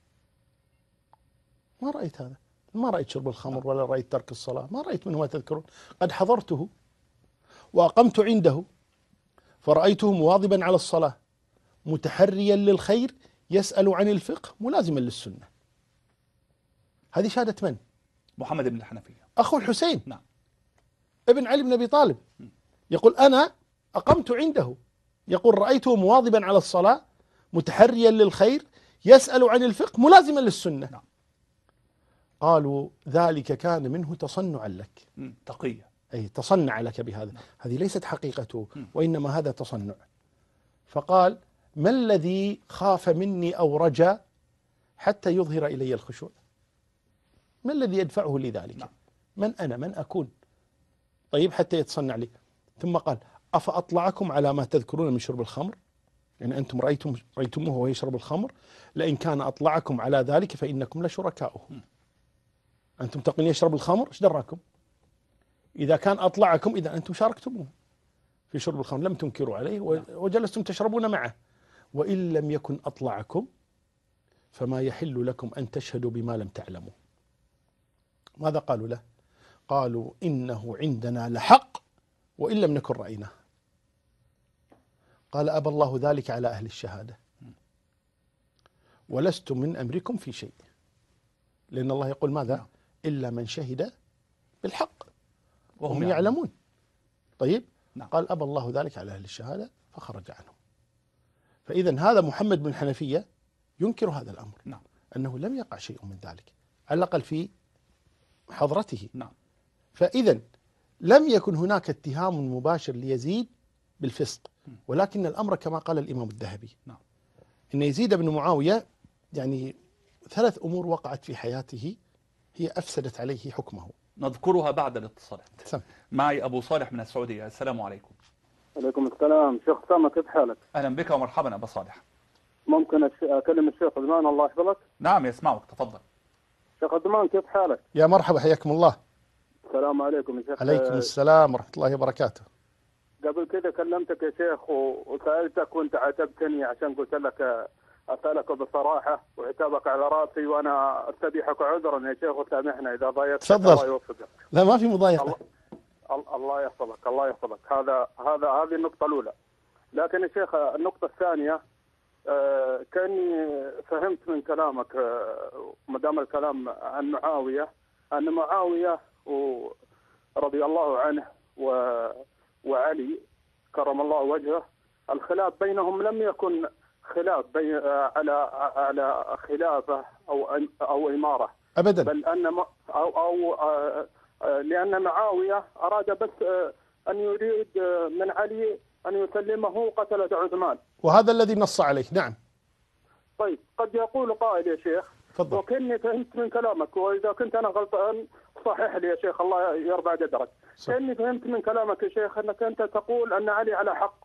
ما رأيت هذا، ما رأيت شرب الخمر ولا رأيت ترك الصلاة، ما رأيت منه ما تذكرون. قد حضرته وأقمت عنده فرأيته مواظبا على الصلاة متحريا للخير يسأل عن الفقه ملازما للسنة. هذه شهادة من؟ محمد بن الحنفية أخو الحسين. نعم. ابن علي بن أبي طالب يقول أنا أقمت عنده، يقول رأيته مواظبا على الصلاة متحريا للخير يسأل عن الفقه ملازما للسنة. نعم. قالوا ذلك كان منه تصنعا لك، تقية، أي تصنع لك بهذا. نعم. هذه ليست حقيقته وإنما هذا تصنع. فقال ما الذي خاف مني أو رجا حتى يظهر إلي الخشوع؟ ما الذي يدفعه لذلك؟ نعم. من أنا من أكون؟ طيب حتى يتصنع لي. ثم قال أفأطلعكم على ما تذكرون من شرب الخمر؟ يعني أنتم رأيتم رأيتموه وهو يشرب الخمر، لئن كان أطلعكم على ذلك فإنكم لشركاؤه. أنتم تقولون يشرب الخمر، إيش دراكم؟ إذا كان أطلعكم إذا أنتم شاركتموه في شرب الخمر، لم تنكروا عليه وجلستم تشربون معه. وإن لم يكن أطلعكم فما يحل لكم أن تشهدوا بما لم تعلموا. ماذا قالوا له؟ قالوا إنه عندنا لحق وإن لم نكن رأيناه. قال أبى الله ذلك على أهل الشهادة ولست من أمركم في شيء، لأن الله يقول ماذا؟ إلا من شهد بالحق وهم يعلمون. طيب نعم. قال أبى الله ذلك على أهل الشهادة فخرج عنه. فإذا هذا محمد بن حنفية ينكر هذا الأمر، نعم. أنه لم يقع شيء من ذلك على الأقل في حضرته، نعم. فإذا لم يكن هناك اتهام مباشر ليزيد بالفسق، ولكن الأمر كما قال الإمام الذهبي، نعم. إن يزيد بن معاوية يعني ثلاث أمور وقعت في حياته هي أفسدت عليه حكمه، نذكرها بعد الاتصالات. سم. معي أبو صالح من السعودية. السلام عليكم. عليكم السلام. شيخ أسامة كيف حالك؟ أهلا بك ومرحبا أبو صالح. ممكن أكلم الشيخ عثمان الله يحفظك؟ نعم يسمعك، تفضل. شيخ عثمان كيف حالك؟ يا مرحبا حياكم الله. السلام عليكم يا شيخ. عليكم السلام ورحمة الله وبركاته. قبل كذا كلمتك يا شيخ وسألتك وأنت عاتبتني عشان قلت لك أسألك بصراحة وعتابك على راسي، وأنا أستبيحك عذرا يا شيخ وسامحنا إذا ضايقتك. الله يوفقك. لا ما في مضايقة. الله, الله يحفظك الله يحفظك. هذا هذا هذه النقطة الأولى. لكن يا شيخ النقطة الثانية آه كأني فهمت من كلامك آه ما دام الكلام عن معاوية أن معاوية رضي الله عنه وعلي كرم الله وجهه الخلاف بينهم لم يكن خلاف بين على على خلافة أو أو إمارة أبدا، بل أن أو أو لأن معاوية أراد بس أن يريد من علي أن يسلمه قتلة عثمان. وهذا الذي نص عليه. نعم. طيب قد يقول قائل يا شيخ، تفضل. وكني فهمت من كلامك، وإذا كنت أنا غلطان صحح لي يا شيخ الله يرفع قدرك. كني فهمت من كلامك يا شيخ أنك أنت تقول أن علي على حق،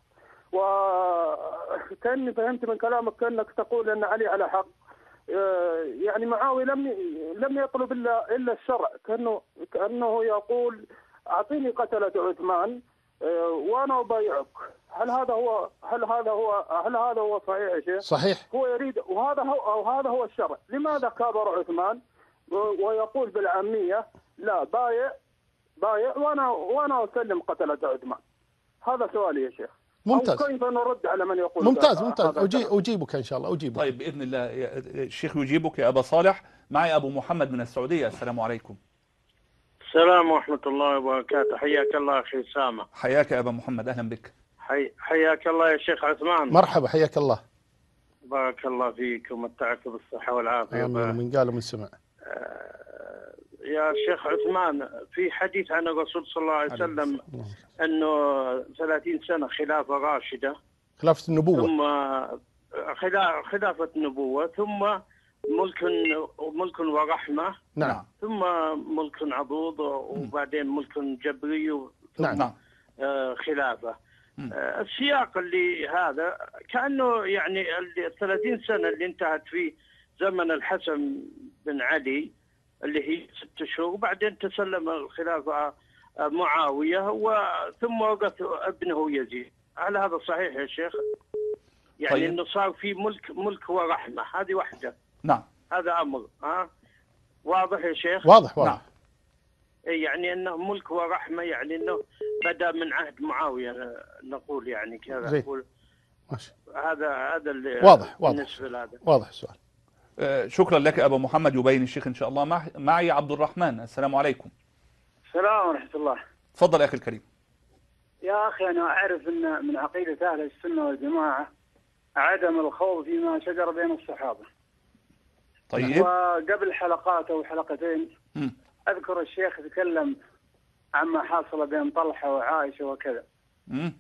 وكني فهمت من كلامك كأنك تقول أن علي على حق. يعني معاوية لم لم يطلب إلا إلا الشرع، كأنه كأنه يقول أعطيني قتلة عثمان وأنا أبايعك. هل هذا هو هل هذا هو هل هذا هو صحيح يا شيخ؟ صحيح. هو يريد، وهذا هو أو هذا هو الشرع. لماذا كابر عثمان ويقول بالعامية لا بايع بايع وأنا وأنا أسلم قتلة عثمان؟ هذا سؤالي يا شيخ. ممتاز. أو كيف نرد على من يقول ممتاز ممتاز أجي أجيبك إن شاء الله أجيبك. طيب بإذن الله الشيخ يجيبك يا أبا صالح. معي أبو محمد من السعودية. السلام عليكم. السلام ورحمة الله وبركاته. حياك الله أخي أسامة. حياك يا أبا محمد، أهلا بك. حي... حياك الله يا شيخ عثمان. مرحبا حياك الله. بارك الله فيك ومتعك بالصحة والعافية. آمين. من قال ومن سمع. آه يا شيخ عثمان، في حديث عن الرسول صلى الله عليه وسلم أنه ثلاثين سنة خلافة راشدة، خلافة النبوة، ثم خلافة النبوة، ثم ملك ملك ورحمة، نعم، ثم ملك عضوض، وبعدين ملك جبري، ثم نعم آه خلافة. آه السياق اللي هذا كأنه يعني الثلاثين سنة اللي انتهت في زمن الحسن بن علي اللي هي ست شهور، وبعدين تسلم الخلافة معاوية وثم وقت ابنه يزيد. هل هذا صحيح يا شيخ؟ يعني طيب. انه صار في ملك ملك ورحمة، هذه واحدة. نعم. هذا أمر. ها واضح يا شيخ؟ واضح واضح. نعم. يعني انه ملك ورحمة، يعني انه بدأ من عهد معاوية نقول، يعني كذا نقول. ماشي. هذا هذا اللي واضح واضح بالنسبة لهذا. واضح السؤال. آه شكرا لك أبا محمد. يبين الشيخ إن شاء الله. مع... معي عبد الرحمن. السلام عليكم. السلام ورحمة الله. تفضل يا أخي الكريم. يا أخي أنا أعرف أن من عقيدة أهل السنة والجماعة عدم الخوض فيما شجر بين الصحابة. طيب. وقبل حلقات أو حلقتين م. أذكر الشيخ تكلم عما حصل بين طلحة وعائشة وكذا. م.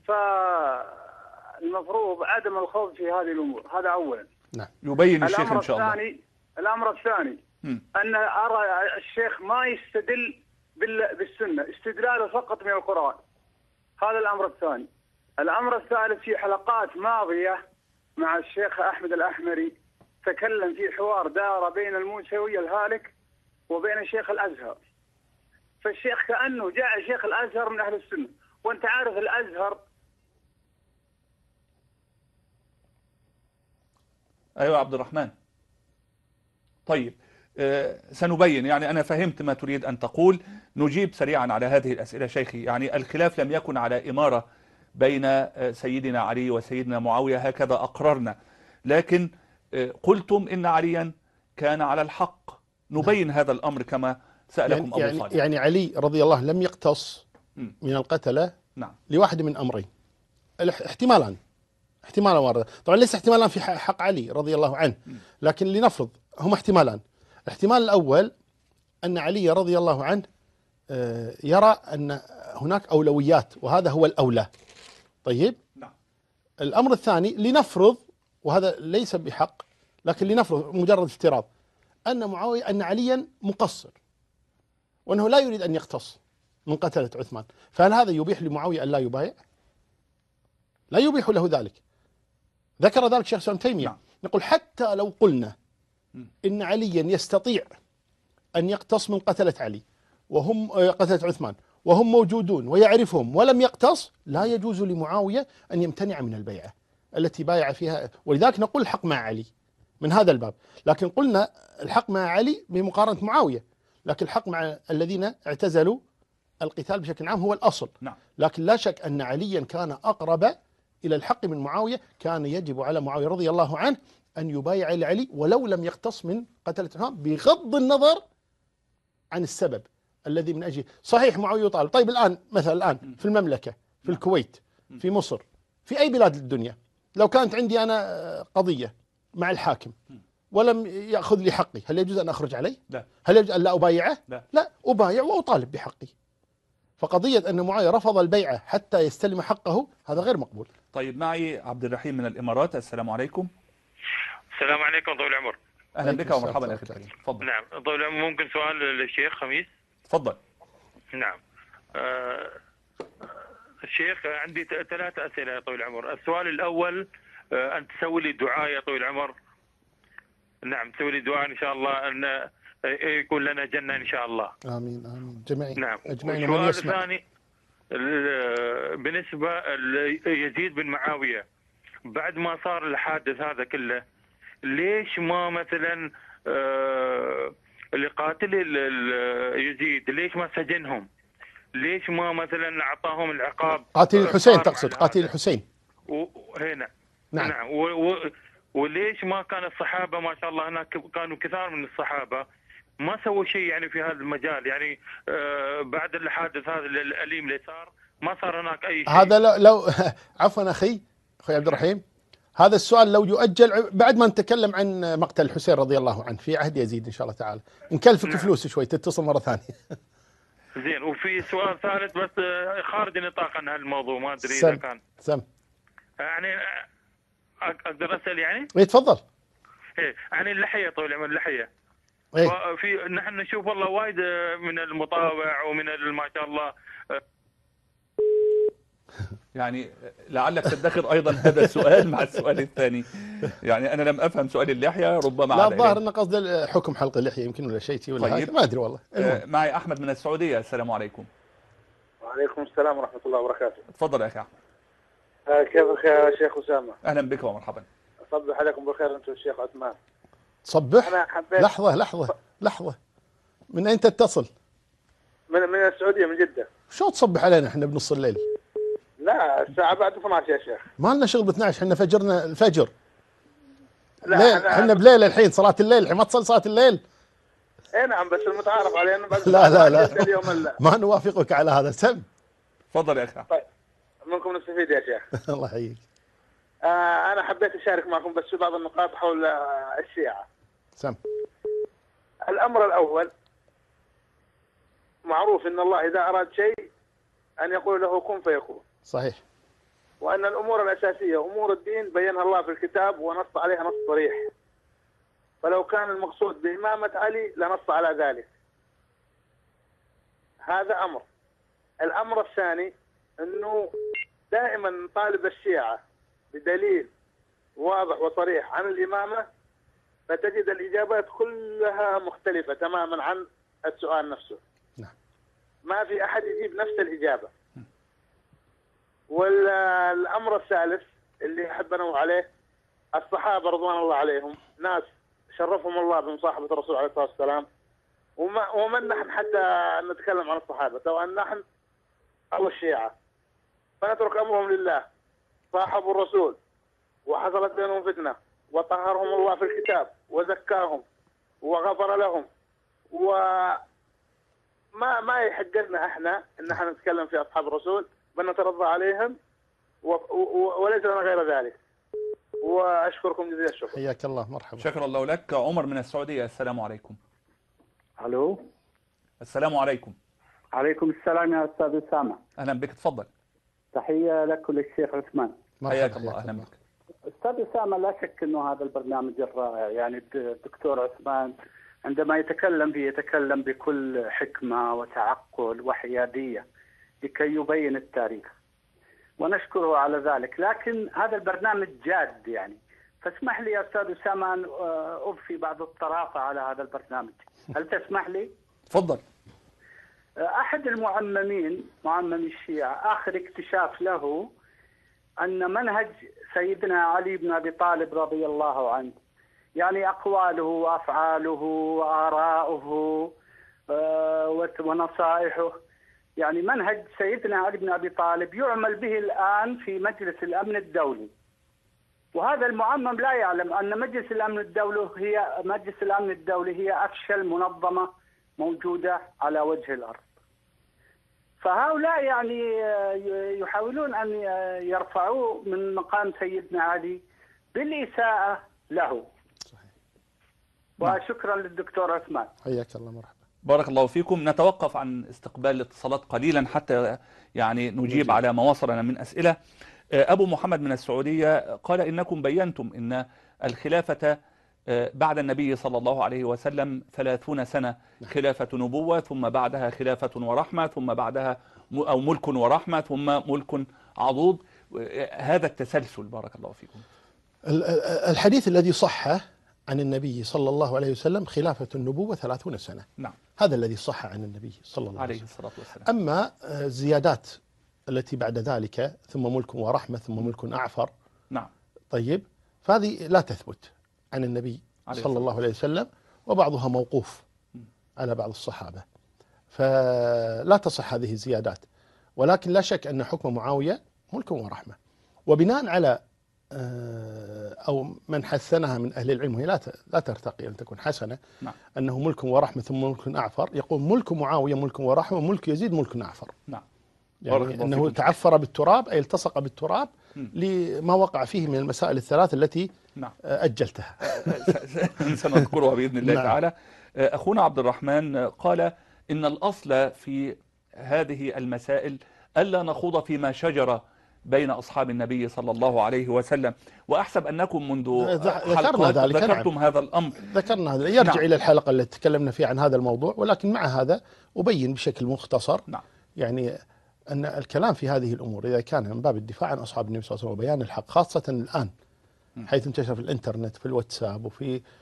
فالمفروض عدم الخوض في هذه الأمور، هذا أولا. نعم. يبين الشيخ إن شاء الله. الثاني الأمر الثاني م. أن أرى الشيخ ما يستدل بالسنة، استدلاله فقط من القرآن. هذا الأمر الثاني. الأمر الثالث، في حلقات ماضية مع الشيخ أحمد الأحمري تكلم في حوار دار بين الموسوي الهالك وبين الشيخ الأزهر، فالشيخ كأنه جاء شيخ الأزهر من أهل السنة، وأنت عارف الأزهر. أيوة عبد الرحمن. طيب آه سنبين، يعني أنا فهمت ما تريد أن تقول. نجيب سريعا على هذه الأسئلة شيخي. يعني الخلاف لم يكن على إمارة بين آه سيدنا علي وسيدنا معاوية، هكذا أقررنا، لكن آه قلتم إن عليا كان على الحق. نبين نعم. هذا الأمر كما سألكم يعني أبو يعني صالح. يعني علي رضي الله لم يقتص م. من القتلة نعم. لواحد من أمرين، احتمالان احتمالا واردة. طبعا ليس احتمالان في حق علي رضي الله عنه، لكن لنفرض هما احتمالان. الاحتمال الأول أن علي رضي الله عنه يرى أن هناك أولويات وهذا هو الأولى. طيب نعم. الأمر الثاني، لنفرض وهذا ليس بحق، لكن لنفرض مجرد افتراض أن معاوية أن عليا مقصر وأنه لا يريد أن يقتص من قتلة عثمان، فهل هذا يبيح لمعاوية أن لا يبايع؟ لا يبيح له ذلك. ذكر ذلك شيخ الإسلام ابن تيمية. نعم. نقول حتى لو قلنا إن عليا يستطيع أن يقتص من قتلة علي وهم قتلة عثمان وهم موجودون ويعرفهم ولم يقتص، لا يجوز لمعاوية أن يمتنع من البيعة التي بايع فيها، ولذلك نقول الحق مع علي من هذا الباب. لكن قلنا الحق مع علي بمقارنة معاوية، لكن الحق مع الذين اعتزلوا القتال بشكل عام هو الأصل. نعم. لكن لا شك أن عليا كان أقرب إلى الحق من معاوية. كان يجب على معاوية رضي الله عنه أن يبايع لعلي ولو لم يقتص من قتلة عثمان، بغض النظر عن السبب الذي من أجله. صحيح معاوية يطالب. طيب الآن مثلا الآن في المملكة، في الكويت، في مصر، في أي بلاد الدنيا، لو كانت عندي أنا قضية مع الحاكم ولم يأخذ لي حقي، هل يجوز أن أخرج عليه؟ لا. هل يجوز أن لا أبايعه؟ لا. لا، أبايع وأطالب بحقي. فقضية أن معاوية رفض البيعة حتى يستلم حقه هذا غير مقبول. طيب معي عبد الرحيم من الإمارات. السلام عليكم. السلام عليكم طويل العمر. أهلا بك ومرحبا يا أخي الكريم. تفضل. نعم طويل العمر، ممكن سؤال للشيخ خميس؟ تفضل. نعم. آه الشيخ عندي ثلاث أسئلة يا طويل العمر. السؤال الأول، آه أن تسوي لي دعاء يا طويل العمر. نعم تسوي لي دعاء إن شاء الله أن يكون لنا جنة إن شاء الله. آمين آمين جميعين. نعم. أجمعين. السؤال الثاني بالنسبة ليزيد بن معاوية، بعد ما صار الحادث هذا كله، ليش ما مثلا آه اللي قاتل يزيد ليش ما سجنهم؟ ليش ما مثلا اعطاهم العقاب؟ قاتل الحسين تقصد؟ قاتل الحسين. وهنا نعم. نعم. و و وليش ما كان الصحابة ما شاء الله هناك كانوا كثار من الصحابة ما سووا شيء يعني في هذا المجال، يعني آه بعد الحادث هذا الأليم اللي صار ما صار هناك أي شيء. هذا لو, لو عفوا أخي أخي عبد الرحيم، هذا السؤال لو يؤجل بعد ما نتكلم عن مقتل الحسين رضي الله عنه في عهد يزيد إن شاء الله تعالى، نكلفك نعم. فلوس شوي تتصل مرة ثانية. زين. وفي سؤال ثالث بس خارج نطاق عن هالموضوع، ما أدري سم. إذا كان سم يعني أقدر أسأل يعني؟ إيه تفضل. إيه يعني اللحية طويل العمر اللحية. إيه؟ في نحن نشوف والله وايد من المطاوع ومن ما شاء الله. يعني لعلك تدخر أيضا هذا السؤال مع السؤال الثاني. يعني أنا لم أفهم سؤال اللحية، ربما لا الظاهر أن قصد حكم حلق اللحية يمكن ولا شيء ولا طيب. ما أدري والله. آه معي أحمد من السعودية. السلام عليكم. وعليكم السلام ورحمة الله وبركاته. تفضل يا أخي أحمد. آه كيفك يا شيخ أسامة؟ أهلا بك ومرحبا. أصبح عليكم بالخير أنت والشيخ عثمان. تصبح؟ أنا حبيت لحظة لحظة لحظة، من أين تتصل؟ من من السعودية من جدة. شو تصبح علينا احنا بنص الليل؟ لا الساعة بعد اثني عشر يا شيخ. ما لنا شغل ب اثني عشر، احنا فجرنا الفجر. لا احنا بليل الحين صلاة الليل، الحين ما تصل صلاة الليل. اي نعم بس المتعارف عليه انه لا لا لا اليوم لا. ما نوافقك على هذا. سم. تفضل يا اخي. طيب منكم نستفيد يا شيخ. الله يحييك. آه انا حبيت اشارك معكم بس في بعض النقاط حول آه الشيعة. سم. الامر الاول، معروف ان الله اذا اراد شيء ان يقول له كن فيكون. صحيح. وان الامور الاساسيه امور الدين بينها الله في الكتاب ونص عليها نص صريح. فلو كان المقصود بامامه علي لنص على ذلك. هذا امر. الامر الثاني انه دائما نطالب الشيعة بدليل واضح وصريح عن الامامه، فتجد الاجابات كلها مختلفه تماما عن السؤال نفسه. نعم. ما في احد يجيب نفس الاجابه. والامر الثالث اللي احب انوه عليه، الصحابه رضوان الله عليهم ناس شرفهم الله بمصاحبه الرسول عليه الصلاه والسلام، وما ومن نحن حتى نتكلم عن الصحابه، سواء نحن او الشيعه، فنترك امرهم لله. صاحبوا الرسول وحصلت بينهم فتنه وطهرهم الله في الكتاب وزكاهم وغفر لهم، وما ما يحق لنا احنا ان احنا نتكلم في اصحاب الرسول بل نترضى عليهم و... و... وليس لنا غير ذلك. واشكركم جزيل الشكر. حياك الله. مرحبا. شكرا الله لك. عمر من السعوديه. السلام عليكم. الو. السلام عليكم. عليكم السلام يا استاذ اسامه. اهلا بك. تفضل. تحيه لك وللشيخ عثمان. حياك الله. اهلا بك. استاذ اسامه، لا شك انه هذا البرنامج الرائع، يعني الدكتور عثمان عندما يتكلم فيه يتكلم بكل حكمه وتعقل وحياديه لكي يبين التاريخ، ونشكره على ذلك. لكن هذا البرنامج جاد يعني، فاسمح لي يا استاذ اسامه ان اضفي بعض الطرافه على هذا البرنامج، هل تسمح لي؟ تفضل. احد المعممين معمم الشيعة اخر اكتشاف له ان منهج سيدنا علي بن ابي طالب رضي الله عنه، يعني اقواله وافعاله واراؤه ونصائحه، يعني منهج سيدنا علي بن ابي طالب يعمل به الان في مجلس الامن الدولي. وهذا المعمم لا يعلم ان مجلس الامن الدولي هي مجلس الامن الدولي هي افشل منظمه موجوده على وجه الارض. فهؤلاء يعني يحاولون ان يرفعوه من مقام سيدنا علي بالاساءه له. صحيح. وشكرا للدكتور عثمان. حياك الله. مرحبا. بارك الله فيكم. نتوقف عن استقبال الاتصالات قليلا حتى يعني نجيب نجيب. على ما وصلنا من أسئلة. أبو محمد من السعودية قال إنكم بينتم إن الخلافة بعد النبي صلى الله عليه وسلم ثلاثون سنة خلافة نبوة، ثم بعدها خلافة ورحمة، ثم بعدها أو ملك ورحمة، ثم ملك عضوض. هذا التسلسل بارك الله فيكم. الحديث الذي صح عن النبي صلى الله عليه وسلم خلافة النبوة ثلاثون سنة. نعم. هذا الذي صح عن النبي صلى الله عليه عليه وسلم. الصلاة والسلام. أما الزيادات التي بعد ذلك ثم ملك ورحمة ثم ملك أعفر، نعم، طيب، فهذه لا تثبت عن النبي صلى الله عليه وسلم، وبعضها موقوف على بعض الصحابة، فلا تصح هذه الزيادات. ولكن لا شك أن حكم معاوية ملك ورحمة، وبناء على أو من حسنها من أهل العلم، وهي لا لا ترتقي أن تكون حسنة، نعم، أنه ملك ورحمة ثم ملك أعفر. يقول ملك معاوية ملك ورحمة، وملك يزيد ملك أعفر. نعم، يعني أنه تعفر بالتراب، أي التصق بالتراب لما وقع فيه من المسائل الثلاث التي نعم أجلتها. سنذكرها بإذن الله نعم. تعالى. أخونا عبد الرحمن قال إن الأصل في هذه المسائل ألا نخوض فيما شجر بين أصحاب النبي صلى الله عليه وسلم، وأحسب أنكم منذ ذكرنا ذلك، ذكرتم نعم. هذا الأمر. ذكرنا هذا، يرجع نعم. إلى الحلقة التي تكلمنا فيها عن هذا الموضوع، ولكن مع هذا أبين بشكل مختصر نعم. يعني أن الكلام في هذه الأمور إذا كان من باب الدفاع عن أصحاب النبي صلى الله عليه وسلم وبيان الحق، خاصة الآن حيث انتشر في الإنترنت، في الواتساب، وفي ال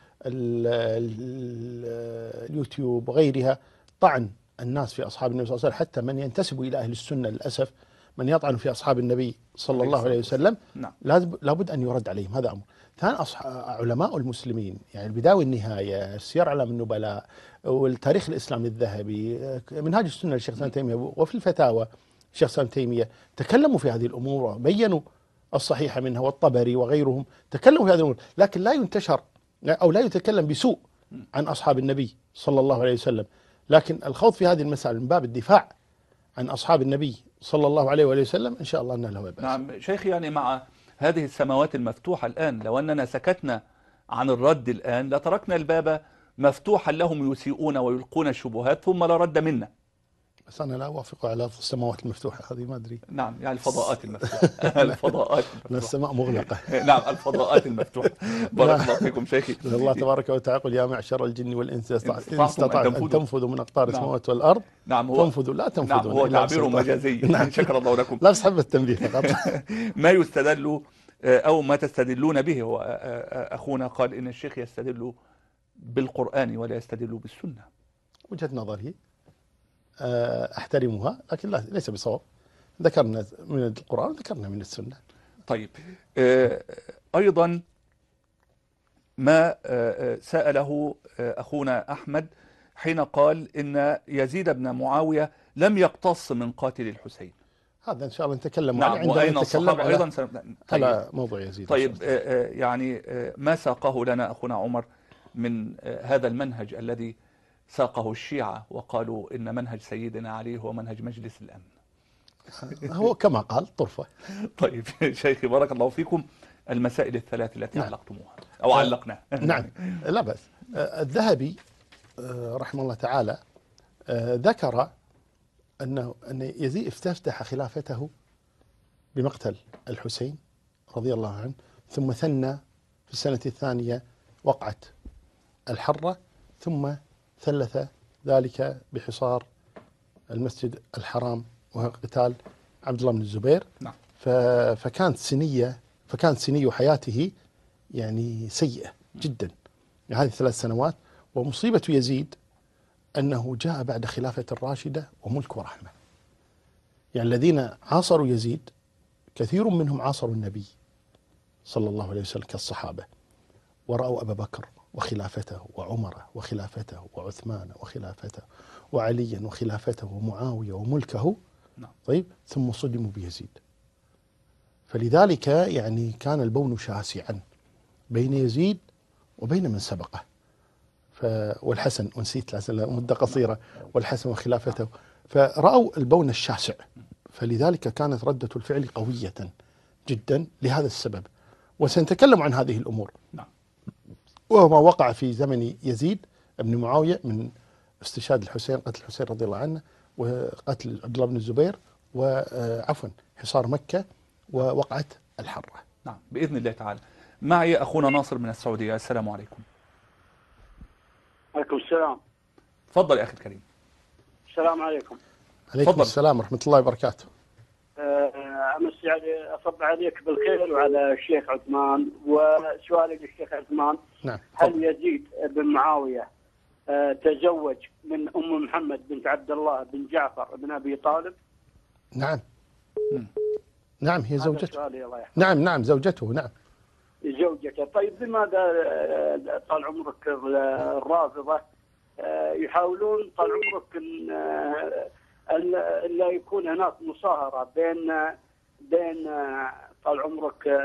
ال اليوتيوب وغيرها، طعن الناس في أصحاب النبي صلى الله عليه وسلم، حتى من ينتسب إلى أهل السنة للأسف من يطعن في أصحاب النبي صلى الله عليه وسلم نعم. لابد أن يرد عليهم. هذا أمر ثاني. علماء المسلمين يعني البداية والنهاية، السير علام النبلاء، والتاريخ الإسلامي الذهبي، منهاج السنة للشيخ الإسلام تيمية، وفي الفتاوى الشيخ الإسلام تيمية، تكلموا في هذه الأمور، بينوا الصحيح منها، والطبري وغيرهم تكلموا في هذه الأمور، لكن لا ينتشر أو لا يتكلم بسوء عن أصحاب النبي صلى الله عليه وسلم. لكن الخوض في هذه المسألة من باب الدفاع عن أصحاب النبي صلى الله عليه وآله وسلم إن شاء الله أن له بأس. نعم شيخي، يعني مع هذه السماوات المفتوحة الآن، لو أننا سكتنا عن الرد الآن لتركنا الباب مفتوحا لهم يسيئون ويلقون الشبهات ثم لا رد منا. بس أنا لا أوافق على السماوات المفتوحة هذه، ما أدري. نعم يعني الفضاءات المفتوحة. الفضاءات المفتوحة. السماء مغلقة. نعم الفضاءات المفتوحة. بارك الله فيكم شيخي. الله تبارك وتعالى يقول يا معشر الجن والإنس إن استطعتم أن تنفذوا من أقطار السماوات والأرض نعم هو تنفذوا لا تنفذون. نعم هو تعبير مجازي. نعم شكر الله لكم. لا أسحب التنبيه فقط. ما يستدل أو ما تستدلون به، هو أخونا قال إن الشيخ يستدل بالقرآن ولا يستدل بالسنة. وجهة نظري أحترمها، لكن لا ليس بصواب. ذكرنا من القرآن وذكرنا من السنة. طيب أيضا ما سأله أخونا أحمد حين قال إن يزيد بن معاوية لم يقتص من قاتل الحسين. هذا إن شاء الله نتكلم نعم عنه وأين عندما نتكلم الصحابة على, أيضا سنب... طيب. على موضوع يزيد. طيب يعني ما ساقه لنا أخونا عمر من هذا المنهج الذي ساقه الشيعة وقالوا إن منهج سيدنا علي هو منهج مجلس الأمن؟ هو كما قال طرفة. طيب شيخي بارك الله فيكم، المسائل الثلاث التي نعم. علقتموها أو علقنا. نعم لا بأس. الذهبي رحمه الله تعالى ذكر أنه أن يزيد افتتح خلافته بمقتل الحسين رضي الله عنه، ثم ثنى في السنة الثانية وقعة الحرة، ثم ثلث ذلك بحصار المسجد الحرام وقتال عبد الله بن الزبير. نعم. فكانت سنية فكانت سنية حياته يعني سيئة جدا هذه الثلاث سنوات. ومصيبة يزيد أنه جاء بعد خلافة الراشدة وملك ورحمة. يعني الذين عاصروا يزيد كثير منهم عاصروا النبي صلى الله عليه وسلم كالصحابة، ورأوا أبا بكر وخلافته وعمر وخلافته وعثمان وخلافته وعليا وخلافته ومعاوية وملكه. طيب ثم صدموا بيزيد. فلذلك يعني كان البون شاسعا بين يزيد وبين من سبقه. ف والحسن، ونسيت الحسن مدة قصيرة، والحسن وخلافته، فرأوا البون الشاسع، فلذلك كانت ردة الفعل قوية جدا لهذا السبب. وسنتكلم عن هذه الأمور. نعم. وما وقع في زمن يزيد بن معاوية من استشهاد الحسين، قتل الحسين رضي الله عنه، وقتل عبد الله بن الزبير، وعفوا حصار مكة ووقعة الحرة. نعم بإذن الله تعالى. معي أخونا ناصر من السعودية. السلام عليكم. عليكم السلام. تفضل يا أخي الكريم. السلام عليكم. عليكم فضل. السلام ورحمة الله وبركاته. أمسي علي أصب عليك بالخير وعلى الشيخ عثمان. وسؤالي للشيخ عثمان، نعم. هل يزيد بن معاوية تزوج من أم محمد بنت عبد الله بن جعفر بن أبي طالب؟ نعم. م. نعم هي زوجته. نعم نعم زوجته. نعم زوجته. طيب لماذا طال عمرك الرافضة يحاولون طال عمرك ان لا يكون هناك مصاهرة بين بين طال عمرك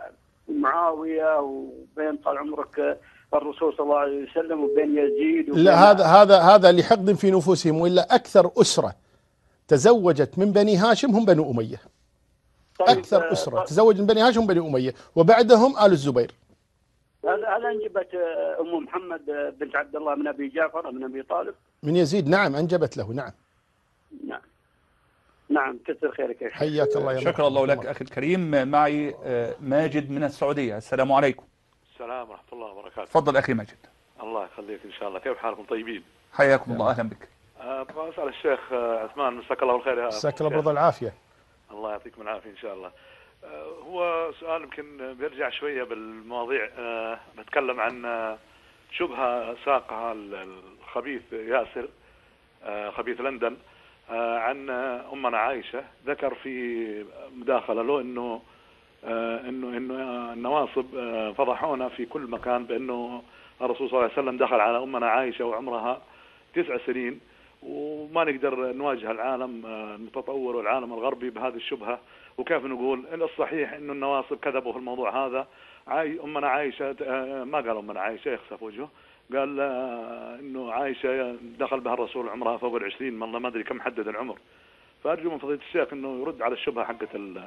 معاوية وبين طال عمرك الرسول صلى الله عليه وسلم وبين يزيد؟ لا، هذا هذا هذا لحقد في نفوسهم، وإلا أكثر أسرة تزوجت من بني هاشم هم بنو أمية. طيب أكثر أسرة تزوج من بني هاشم بني أمية، وبعدهم آل الزبير. هل هل أنجبت أم محمد بنت عبد الله من أبي جعفر من أبي طالب؟ من يزيد. نعم أنجبت له. نعم نعم نعم. كثر خيرك يا شيخ. حياك الله يا شكرا الله لك أخي الكريم. معي ماجد من السعودية. السلام عليكم. السلام ورحمة الله وبركاته. تفضل أخي ماجد. الله يخليك إن شاء الله. كيف حالكم؟ طيبين؟ حياكم الله. أهلا بك. أبغى أسأل الشيخ عثمان، مساك الله بالخير. مساك الله بالرضا والعافية. الله يعطيكم العافية إن شاء الله. هو سؤال يمكن بيرجع شوية بالمواضيع. نتكلم عن شبهة ساقها الخبيث ياسر، خبيث لندن، عن أمنا عائشة. ذكر في مداخلة له إنه إنه إنه النواصب فضحونا في كل مكان بأنه الرسول صلى الله عليه وسلم دخل على أمنا عائشة وعمرها تسع سنين، وما نقدر نواجه العالم المتطور والعالم الغربي بهذه الشبهة. وكيف نقول الصحيح إنه النواصب كذبوا في الموضوع هذا. عاي أمنا عائشة ما قال أمنا عائشة يخسف وجهه، قال إنه عائشة دخل بها الرسول عمرها فوق العشرين، والله ما أدري كم حدد العمر. فأرجو من فضيلة الشيخ إنه يرد على الشبهة حقت ال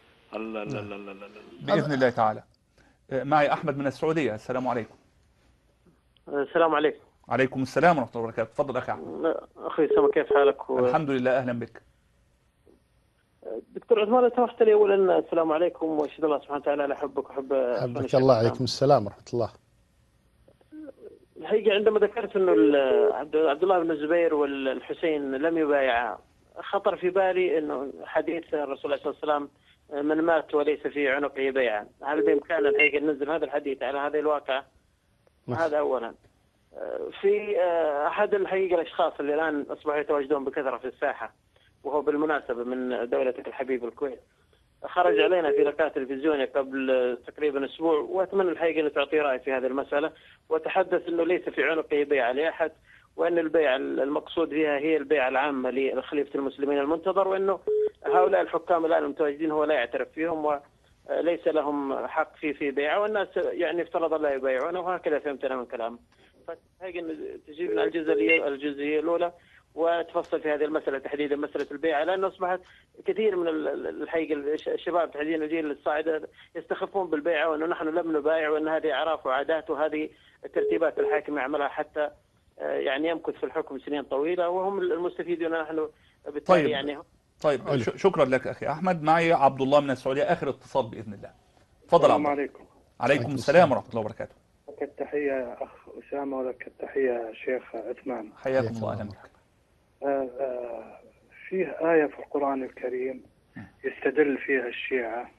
بإذن الله تعالى. معي أحمد من السعودية. السلام عليكم. السلام عليكم. عليكم السلام ورحمة الله وبركاته. تفضل أخي أحمد. أخي سما كيف حالك؟ و... الحمد لله. أهلا بك دكتور عثمان. لو سمحت لي أولا السلام عليكم، وأشهد الله سبحانه وتعالى على حبك وحب حبك الله. عليكم السلام ورحمة الله. الحقيقة عندما ذكرت أنه عبد الله بن الزبير والحسين لم يبايعا، خطر في بالي أنه حديث الرسول عليه الصلاة والسلام من مات وليس في عنقه بيعة. هل بإمكان الحقيقة ننزل هذا الحديث على هذه الواقعة؟ هذا أولا. في أحد الحقيقة الأشخاص اللي الآن أصبحوا يتواجدون بكثرة في الساحة، وهو بالمناسبة من دولتك الحبيب الكويت، خرج علينا في لقاء تلفزيوني قبل تقريبا أسبوع، وأتمنى الحقيقة أن تعطي رأي في هذه المسألة، وتحدث أنه ليس في عنقه بيعة لأحد، وأن البيعة المقصود فيها هي البيعة العامة لخليفة المسلمين المنتظر، وأنه هؤلاء الحكام الآن المتواجدين هو لا يعترف فيهم وليس لهم حق في في بيعة، والناس يعني افترض لا يبايعونه، وهكذا فهمت أنا من كلامه. فهيك تجيبنا الجزئية الجزئية الأولى وتفصل في هذه المسألة تحديدا، مسألة البيعة، لأن أصبحت كثير من الحقيقة الشباب تحديدا الجيل الصاعد يستخفون بالبيعة، وأنه نحن لم نبايع، وأن هذه أعراف وعادات وهذه الترتيبات الحاكم يعملها حتى يعني يمكث في الحكم سنين طويلة، وهم المستفيدون نحن بالتالي. طيب. يعني طيب شكرا لك أخي أحمد. معي عبد الله من السعودية، آخر اتصال بإذن الله. تفضل. السلام عليكم. عليكم السلام ورحمة الله وبركاته. لك التحية يا أخ أسامة، ولك التحية شيخ عثمان. حياكم الله. أهلا بك. فيه آية في القرآن الكريم يستدل فيها الشيعة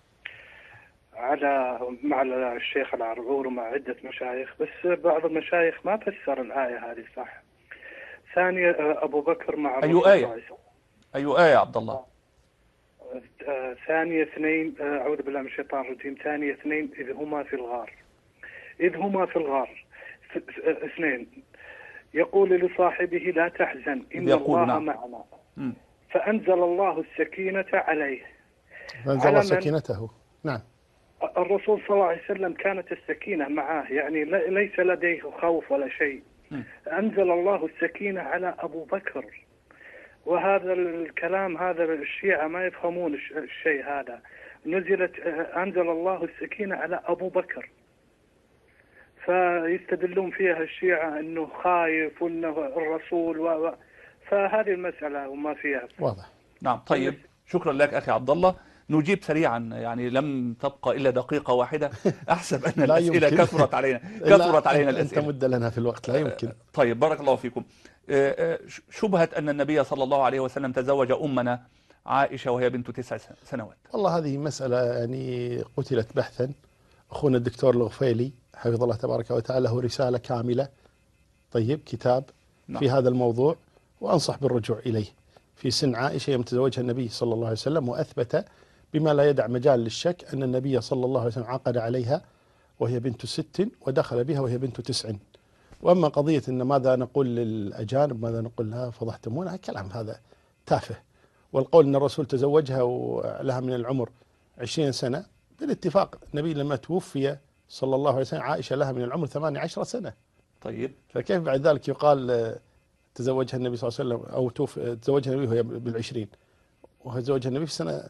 على مع الشيخ العرعور ومع عدة مشايخ، بس بعض المشايخ ما فسر الآية هذه صح. ثانية أبو بكر مع أي آية؟ أي آية يا عبد الله؟ ثانية اثنين، أعوذ بالله من الشيطان الرجيم، ثانية اثنين إذ هما في الغار إذ هما في الغار اثنين يقول لصاحبه لا تحزن إن الله نعم. معنا م. فأنزل الله السكينة عليه. فأنزل الله سكينته. نعم. الرسول صلى الله عليه وسلم كانت السكينة معه، يعني ليس لديه خوف ولا شيء. م. أنزل الله السكينة على أبو بكر، وهذا الكلام هذا الشيعة ما يفهمون الشيء هذا. نزلت أنزل الله السكينة على أبو بكر، فيستدلون فيها الشيعة أنه خايف وأنه الرسول و... فهذه المسألة وما فيها. واضح. نعم. طيب شكرا لك أخي عبد الله. نجيب سريعا، يعني لم تبقى إلا دقيقة واحدة. أحسب أن الأسئلة كثرت علينا كثرت علينا الأسئلة. أنت مد لنا في الوقت، لا يمكن. طيب بارك الله فيكم. شبهة أن النبي صلى الله عليه وسلم تزوج أمنا عائشة وهي بنت تسع سنوات. والله هذه مسألة يعني قتلت بحثا. أخونا الدكتور الغفيلي حفظه الله تبارك وتعالى له رسالة كاملة، طيب كتاب نعم. في هذا الموضوع، وأنصح بالرجوع إليه في سن عائشة يوم تزوجها النبي صلى الله عليه وسلم، وأثبت بما لا يدع مجال للشك أن النبي صلى الله عليه وسلم عقد عليها وهي بنت ست ودخل بها وهي بنت تسع. وأما قضية أن ماذا نقول للأجانب ماذا نقول لها فضحتمونها، كلام هذا تافه. والقول أن الرسول تزوجها ولها من العمر عشرين سنة، بالاتفاق النبي لما توفي صلى الله عليه وسلم عائشة لها من العمر ثمانية عشر سنة. طيب فكيف بعد ذلك يقال تزوجها النبي صلى الله عليه وسلم أو توف تزوجها النبي وهي بالعشرين، وتزوجها النبي في سنة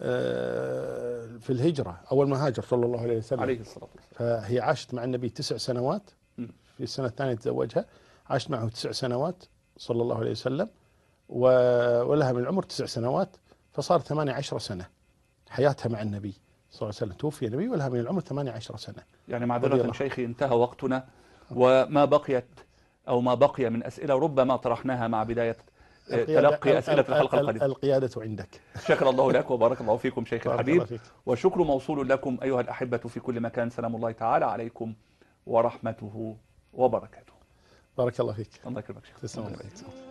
في الهجرة أول ما هاجر صلى الله عليه وسلم عليه الصلاة والسلام. فهي عاشت مع النبي تسع سنوات، في السنة الثانية تزوجها، عاشت معه تسع سنوات صلى الله عليه وسلم، ولها من العمر تسع سنوات، فصار ثمانية عشر سنة حياتها مع النبي صلى الله عليه وسلم. توفي النبي ولها من العمر ثمانية عشر سنة. يعني معذرة شيخي انتهى وقتنا، وما بقيت أو ما بقي من أسئلة ربما طرحناها مع بداية تلقي أسئلة الحلقة القادمة. القيادة عندك. شكر الله لك وبارك الله فيكم شيخ الحبيب، وشكر موصول لكم أيها الأحبة في كل مكان. سلام الله تعالى عليكم ورحمته وبركاته. بارك الله فيك. الله يكرمك شيخ. تسلم عليك.